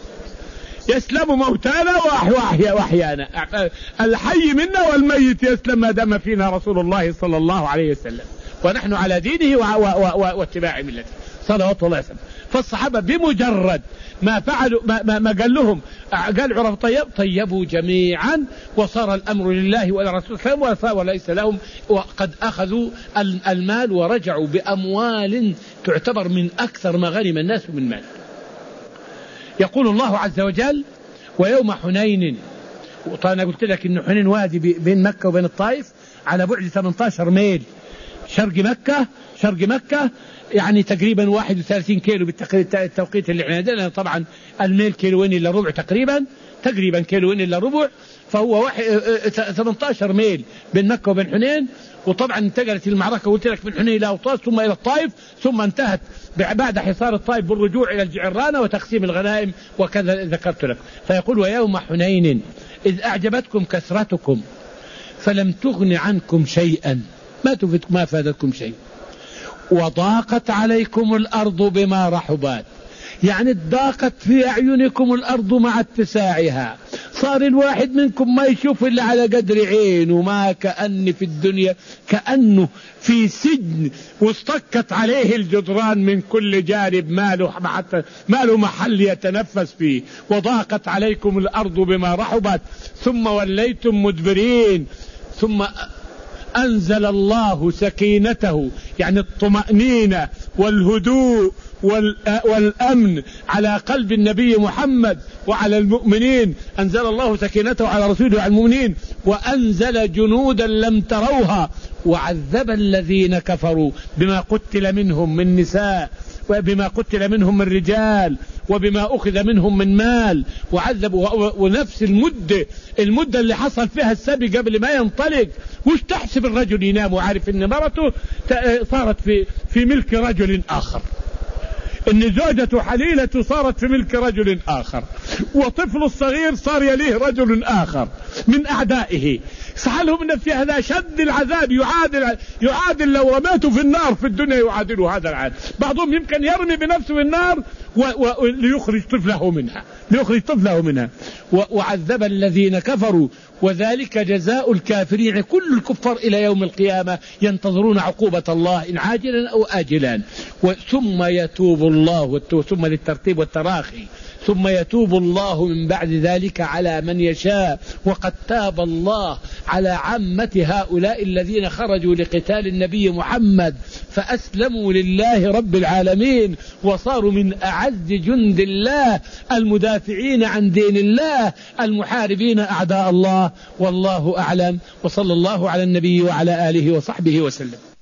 يسلم موتانا وأحيانا، الحي منا والميت يسلم ما دام فينا رسول الله صلى الله عليه وسلم، ونحن على دينه واتباع ملته صلوات الله وسلم. فالصحابة بمجرد ما فعلوا ما, ما, ما قال لهم قال عرف طيب طيبوا جميعا، وصار الأمر لله ولرسوله وليس لهم، وقد أخذوا المال ورجعوا بأموال تعتبر من أكثر ما غنم الناس من مال. يقول الله عز وجل: ويوم حنين، وأنا قلت لك إن حنين وادي بين مكة وبين الطائف على بعد ثمانية عشر ميل شرق مكة شرق مكة يعني تقريبا واحد وثلاثين كيلو بالتوقيت اللي احنا عندنا، طبعا الميل كيلوين إلا ربع تقريبا، تقريبا كيلوين إلا ربع، فهو ثمانية عشر ميل بين مكة وبين حنين. وطبعا انتقلت المعركة قلت لك من حنين إلى أوطاس ثم إلى الطائف، ثم انتهت بعد حصار الطائف بالرجوع إلى الجعرانة وتقسيم الغنائم وكذا ذكرت لك. فيقول ويوم حنين إذ أعجبتكم كثرتكم فلم تغن عنكم شيئا، ما تفيدكم ما فادتكم شيء، وضاقت عليكم الأرض بما رحبت، يعني ضاقت في أعينكم الأرض مع اتساعها، صار الواحد منكم ما يشوف إلا على قدر عينه، ما كأن في الدنيا كأنه في سجن واصطكت عليه الجدران من كل جانب، ما له حتى ما له محل يتنفس فيه. وضاقت عليكم الأرض بما رحبت ثم وليتم مدبرين، ثم أنزل الله سكينته، يعني الطمأنينة والهدوء والأمن على قلب النبي محمد وعلى المؤمنين. أنزل الله سكينته على رسوله وعلى المؤمنين وأنزل جنودا لم تروها وعذب الذين كفروا بما قتل منهم من نساء وبما قتل منهم من رجال وبما أخذ منهم من مال وعذبوا. ونفس المدة المدة اللي حصل فيها السبي قبل ما ينطلق، وش تحسب الرجل ينام وعارف ان مرته صارت في في ملك رجل آخر، ان زوجته حليلته صارت في ملك رجل آخر، وطفل الصغير صار يليه رجل آخر من أعدائه. سحلهم من في هذا شد العذاب يعادل يعادل لو رميته في النار في الدنيا يعادله هذا العذاب. بعضهم يمكن يرمي بنفسه في النار ليخرج طفله منها ليخرج طفله منها وعذب الذين كفروا وذلك جزاء الكافرين. كل الكفار إلى يوم القيامة ينتظرون عقوبة الله إن عاجلا أو آجلا. ثم يتوب الله، ثم للترتيب والتراخي، ثم يتوب الله من بعد ذلك على من يشاء. وقد تاب الله على عامة هؤلاء الذين خرجوا لقتال النبي محمد فأسلموا لله رب العالمين وصاروا من أعز جند الله المدافعين عن دين الله المحاربين أعداء الله. والله أعلم، وصلى الله على النبي وعلى آله وصحبه وسلم.